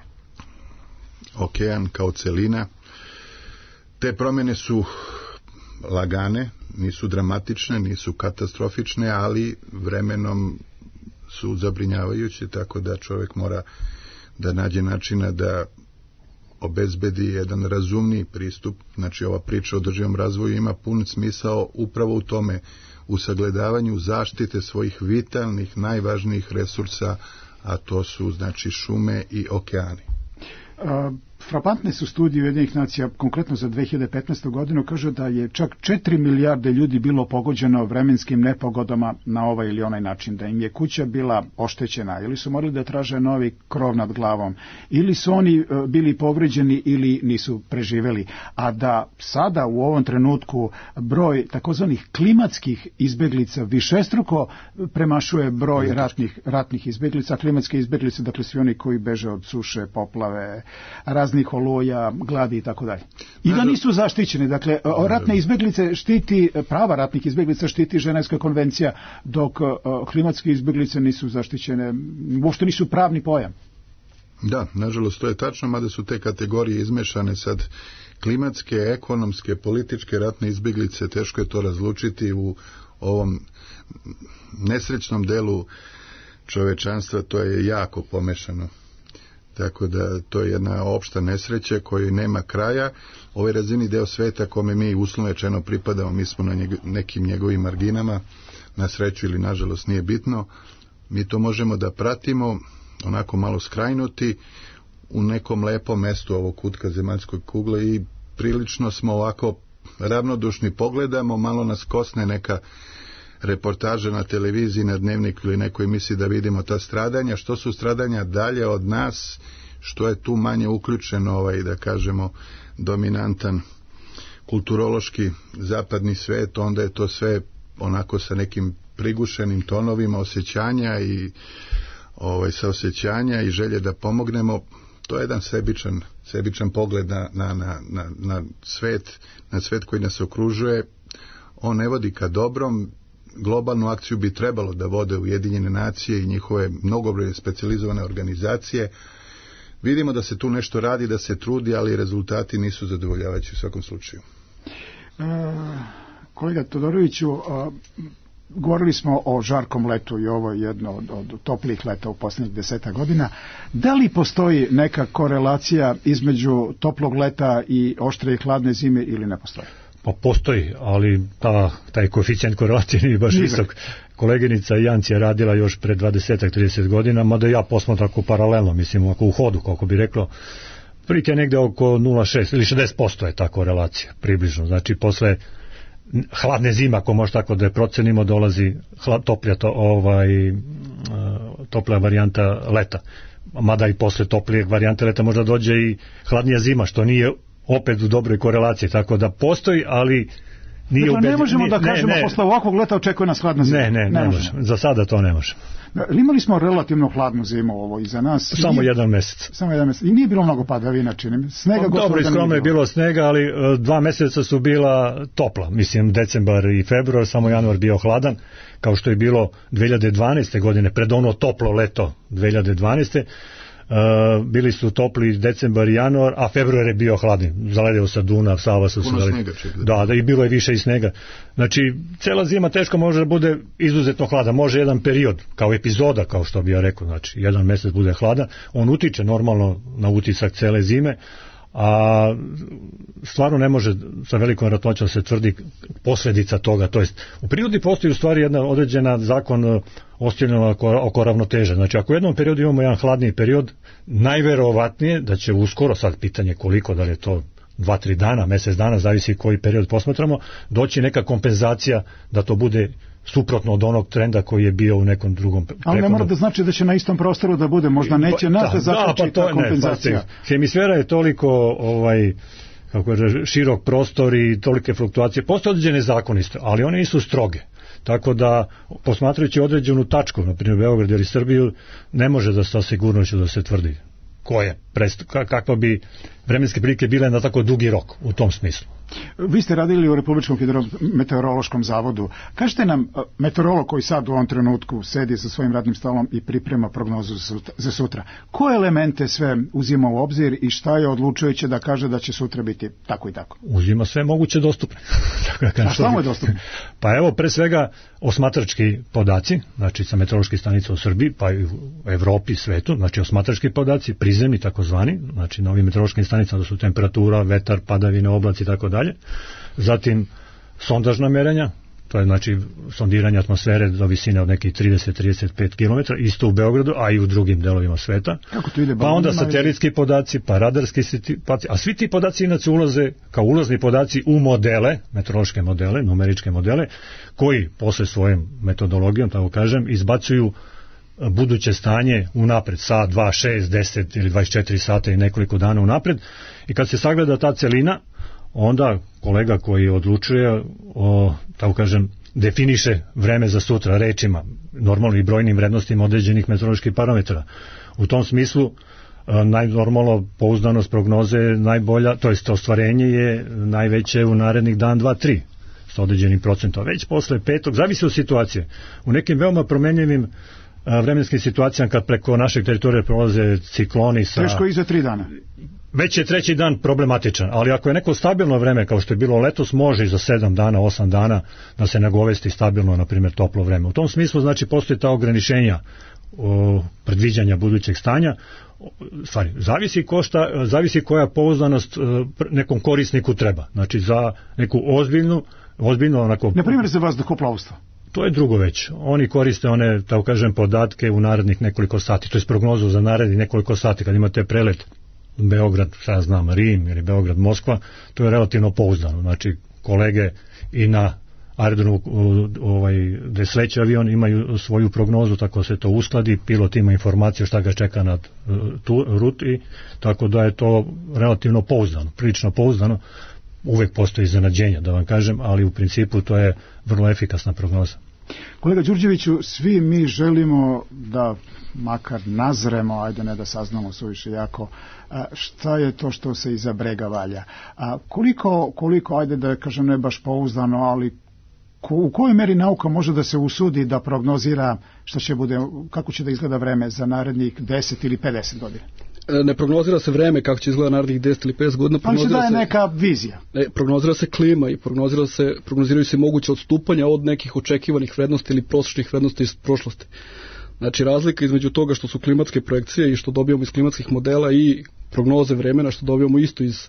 okean kao celina. Te promjene su lagane, nisu dramatične, nisu katastrofične, ali vremenom su zabrinjavajuće, tako da čovjek mora da nađe načina da obezbedi jedan razumniji pristup. Znači, ova priča o održivom razvoju ima pun smisao upravo u tome, u sagledavanju zaštite svojih vitalnih, najvažnijih resursa, a to su, znači, šume i okeani. A, frapantne su studije Ujedinjenih nacija, konkretno za dve hiljade petnaestu godinu, kaže da je čak četiri milijarde ljudi bilo pogođeno vremenskim nepogodama na ovaj ili onaj način, da im je kuća bila oštećena, ili su morali da traže novi krov nad glavom, ili su oni bili povređeni ili nisu preživeli, a da sada u ovom trenutku broj takozvanih klimatskih izbeglica višestruko premašuje broj ratnih, ratnih izbeglica. Klimatske izbeglice, dakle svi oni koji beže od suše, poplave, raznih oluja, gladi i tako dalje. I da nisu zaštićeni. Dakle, ratne izbeglice štiti, prava ratnih izbeglica štiti Ženevska konvencija, dok klimatske izbeglice nisu zaštićene, uopšte nisu pravni pojam. Da, nažalost to je tačno, mada su te kategorije izmešane sad. Klimatske, ekonomske, političke ratne izbeglice, teško je to razlučiti. U ovom nesrećnom delu čovečanstva to je jako pomešano. Tako da to je jedna opšta nesreća koja nema kraja. Ovaj razini deo sveta kome mi uslovno rečeno pripadamo, mi smo na njeg, nekim njegovim marginama, na sreću ili nažalost nije bitno, mi to možemo da pratimo onako malo skrajnuti u nekom lepom mestu ovog kutka zemaljskoj kugle i prilično smo ovako ravnodušni, pogledamo, malo nas kosne neka reportaže na televiziji, na Dnevniku ili nekoj emisiji da vidimo ta stradanja, što su stradanja dalje od nas, što je tu manje uključeno ovaj, da kažemo, dominantan kulturološki zapadni svet, onda je to sve onako sa nekim prigušenim tonovima osjećanja i ovaj, saosjećanja i želje da pomognemo. To je jedan sebičan, sebičan pogled na, na, na, na, na svet, na svet koji nas okružuje. On ne vodi ka dobrom. Globalnu akciju bi trebalo da vode Ujedinjene nacije i njihove mnogobrojne specijalizovane organizacije. Vidimo da se tu nešto radi, da se trudi, ali rezultati nisu zadovoljavajući u svakom slučaju. E, kolega Todoroviću, a, govorili smo o žarkom letu i ovo je jedno od, od toplijih leta u posljednjih deseta godina. Da li postoji neka korelacija između toplog leta i oštre i hladne zime ili ne postoji? Pa postoji, ali ta, taj koeficijent korelacije nije baš visok. Koleginica Janci je radila još pre dvadeset do trideset godina, mada ja posmatram tako paralelno, mislim, ako u hodu, kako bi reklo, prilike negde oko nula zarez šest ili šezdeset posto je ta korelacija, približno. Znači, posle hladne zime, ako može tako da je procenimo, dolazi hlad, toplja, to, ovaj, toplja varijanta leta. Mada i posle toplijeg varijante leta možda dođe i hladnija zima, što nije opet u dobroj korelaciji, tako da postoji, ali nije dakle, ubedljivo. Ne možemo da kažemo ne, ne. posle ovakvog leta očekuje nas hladna zima. Ne, ne, ne, ne možemo. Za sada to ne možemo. Imali smo relativno hladnu zimu ovo iza nas. Samo nije, jedan mesec. Samo jedan mesec. I nije bilo mnogo padavina, čini. Snega no, dobro, iskromno je bilo snega, ali uh, dva meseca su bila topla. Mislim, decembar i februar, samo januar bio hladan, kao što je bilo dve hiljade dvanaeste. godine, pred ono toplo leto dve hiljade dvanaeste. Uh, bili su topli decembar i januar, a februar je bio hladni, zaledeo sa Dunav, Sava su se da, da, i bilo je više i snega. Znači, cela zima teško može da bude izuzetno hlada, može jedan period, kao epizoda, kao što bi ja rekao, znači, jedan mesec bude hlada, on utiče normalno na utisak cele zime, a stvarno ne može sa velikom vjerojatnoćom se tvrdi posledica toga, to jest u prirodi postoji u stvari jedna određena zakon ostavljeno oko, oko ravnoteže. Znači ako u jednom periodu imamo jedan hladniji period, najverovatnije da će uskoro, sad pitanje koliko, da li je to dva, tri dana, mesec dana, zavisi koji period posmatramo, doći neka kompenzacija da to bude suprotno od onog trenda koji je bio u nekom drugom prekodnom. Ali ne mora da znači da će na istom prostoru da bude, možda neće nas da zakači da, pa ta kompenzacija. Ne, hemisfera je toliko ovaj, kako je, širok prostor i tolike fluktuacije. Postoje određene zakoni, ali one nisu stroge. Tako da, posmatrajući određenu tačku, na primjer Beograd ili Srbiju, ne može da sa sigurnošću da se tvrdi koje, kakva bi vremenske prilike bile na tako dugi rok u tom smislu. Vi ste radili u Republičkom hidrometeorološkom zavodu. Kažete nam, meteorolog koji sad u ovom trenutku sedi sa svojim radnim stolom i priprema prognozu za sutra, koje elemente sve uzima u obzir i šta je odlučujuće da kaže da će sutra biti tako i tako? Uzima sve moguće dostupne. A šta mu je dostupno? Pa evo, pre svega osmatrački podaci, znači sa meteoroloških stanica u Srbiji, pa i u Evropi, svetu, znači osmatrački podaci, prizemni takozvani, znači na ovim meteorološkim stanicama da su temperatura, vetar, padavine, oblaci i tako dalje. Zatim sondažna merenja, to je znači sondiranje atmosfere do visine od nekih trideset do trideset pet kilometara, isto u Beogradu, a i u drugim delovima sveta. Pa onda satelitski podaci, pa radarski podaci, a svi ti podaci inače ulaze kao ulazni podaci u modele, meteorološke modele, numeričke modele, koji posle svojom metodologijom, tako kažem, izbacuju buduće stanje unapred, sat, dva, šest, deset ili dvadeset četiri sata i nekoliko dana unapred, i kad se sagleda ta celina, onda kolega koji odlučuje, o, tako kažem, definiše vreme za sutra rečima, normalno i brojnim vrednostima određenih meteoroloških parametara. U tom smislu, najnormalno pouzdanost prognoze je najbolja, to jest ostvarenje je najveće u narednih dan, dva, tri, s određenim procentom. Već posle petog, zavisi od situacije. U nekim veoma promenljivim vremenskim situacijama, kad preko našeg teritorija prolaze cikloni sa... Teško i za tri dana. već je treći dan problematičan, ali ako je neko stabilno vreme, kao što je bilo letos, može i za sedam dana, osam dana da se nagovesti stabilno, na primjer, toplo vreme. U tom smislu, znači, postoje ta ograničenja o, predviđanja budućeg stanja. Stvari, zavisi, košta, zavisi koja pouzdanost nekom korisniku treba. Znači, za neku ozbiljnu, ozbiljno onako... Na primjer, za vazduhoplovstvo. To je drugo već. Oni koriste one, tako kažem, podatke u narednih nekoliko sati, to je prognozu za narednih nekoliko sati, kad imate prelet Beograd, šta ja znam, Rim ili Beograd, Moskva, to je relativno pouzdano. Znači, kolege i na aerodromu ovaj, gde sleće avion imaju svoju prognozu, tako se to uskladi, pilot ima informaciju šta ga čeka na tu ruti, tako da je to relativno pouzdano, prilično pouzdano. Uvek postoji iznenađenja, da vam kažem, ali u principu to je vrlo efikasna prognoza. Kolega Đurđeviću, svi mi želimo da makar nazremo, ajde ne da saznamo suviše jako, šta je to što se iza brega valja. A koliko, koliko, ajde da kažem ne baš pouzdano, ali u kojoj meri nauka može da se usudi da prognozira šta će bude, kako će da izgleda vreme za narednih deset ili pedeset godina? Ne prognozira se vreme kako će izgleda narednih deset ili pedeset godina. Ali se daje neka vizija. Ne, prognozira se klima i prognozira se, prognoziraju se moguće odstupanja od nekih očekivanih vrednosti ili prosječnih vrednosti iz prošlosti. Znači, razlika između toga što su klimatske projekcije i što dobijamo iz klimatskih modela i prognoze vremena što dobijamo isto iz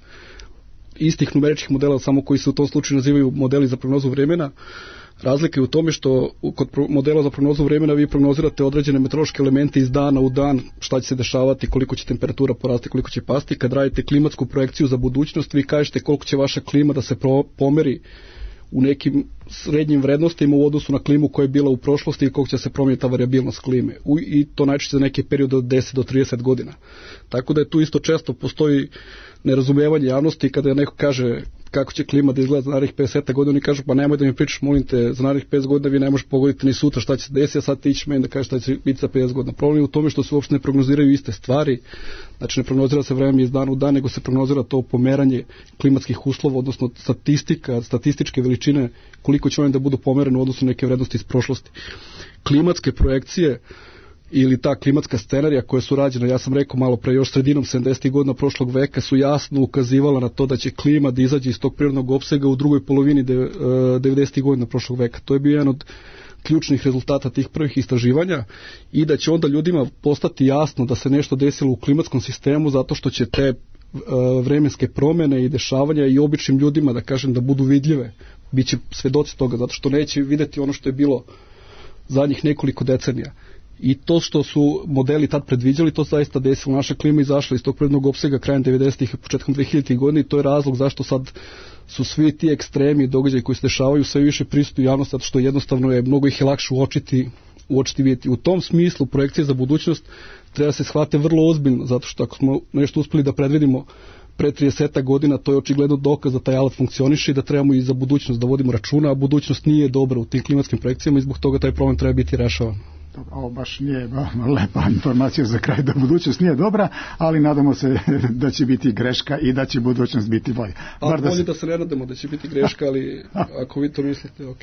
istih numeričkih modela, samo koji se u tom slučaju nazivaju modeli za prognozu vremena. Razlika je u tome što kod modela za prognozu vremena vi prognozirate određene meteorološke elemente iz dana u dan, šta će se dešavati, koliko će temperatura porasti, koliko će pasti. Kad radite klimatsku projekciju za budućnost, vi kažete koliko će vaša klima da se pomeri u nekim srednjim vrednostima u odnosu na klimu koja je bila u prošlosti i koliko će se promijeniti ta variabilnost klime. U, I to najčešće za neke periode od deset do trideset godina. Tako da je tu isto često postoji nerazumijevanje javnosti kada neko kaže kako će klima da izgleda za narednih pedeset godina, oni kažu pa nemoj da mi pričaš, molim te, za narednih pedeset godina vi ne možeš pogoditi ni sutra šta će se desiti, a sad ti ćeš meni da kažeš šta će biti za pedeset godina. Problem je u tome što se uopšte ne prognoziraju iste stvari, znači ne prognozira se vreme iz dana u dan, nego se prognozira to pomeranje klimatskih uslova, odnosno statistika, statističke veličine, koliko će oni da budu pomerene u odnosu na neke vrednosti iz prošlosti. Klimatske projekcije ili ta klimatska scenarija koja su rađena, ja sam rekao malo pre, još sredinom sedamdesetih godina prošlog veka su jasno ukazivala na to da će klima da izađe iz tog prirodnog opsega u drugoj polovini devedesetih godina prošlog veka. To je bio jedan od ključnih rezultata tih prvih istraživanja i da će onda ljudima postati jasno da se nešto desilo u klimatskom sistemu zato što će te vremenske promjene i dešavanja i običnim ljudima, da kažem, da budu vidljive. Biće svedoci toga, zato što neće videti ono što je bilo zadnjih nekoliko decenija. I to što su modeli tad predviđali, to zaista desilo. Naša klima izašla iz tog prirodnog opsega krajem devedesetih i početkom dvehiljaditih godina i to je razlog zašto sad su svi ti ekstremi događaji koji se dešavaju sve više prisutni u javnosti, zato što jednostavno je mnogo ih je lakše uočiti, uočiti vidjeti. U tom smislu projekcije za budućnost treba se shvate vrlo ozbiljno, zato što ako smo nešto uspeli da predvidimo pre trideset godina, to je očigledno dokaz da taj alat funkcioniše i da trebamo i za budućnost da vodimo računa, a budućnost nije dobra u tim klimatskim projekcijama i zbog toga taj problem treba biti rešavan. Ovo baš nije lepa informacija za kraj, da budućnost nije dobra, ali nadamo se da će biti greška i da će budućnost biti bolja. Ali bolje da se ne nadamo da će biti greška, ali ako vi to mislite, ok.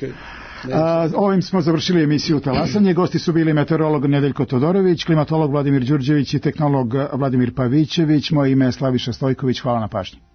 A, ovim smo završili emisiju Talasanje. Gosti su bili meteorolog Nedeljko Todorović, klimatolog Vladimir Đurđević i tehnolog Vladimir Pavićević. Moje ime je Slaviša Stojković. Hvala na pažnji.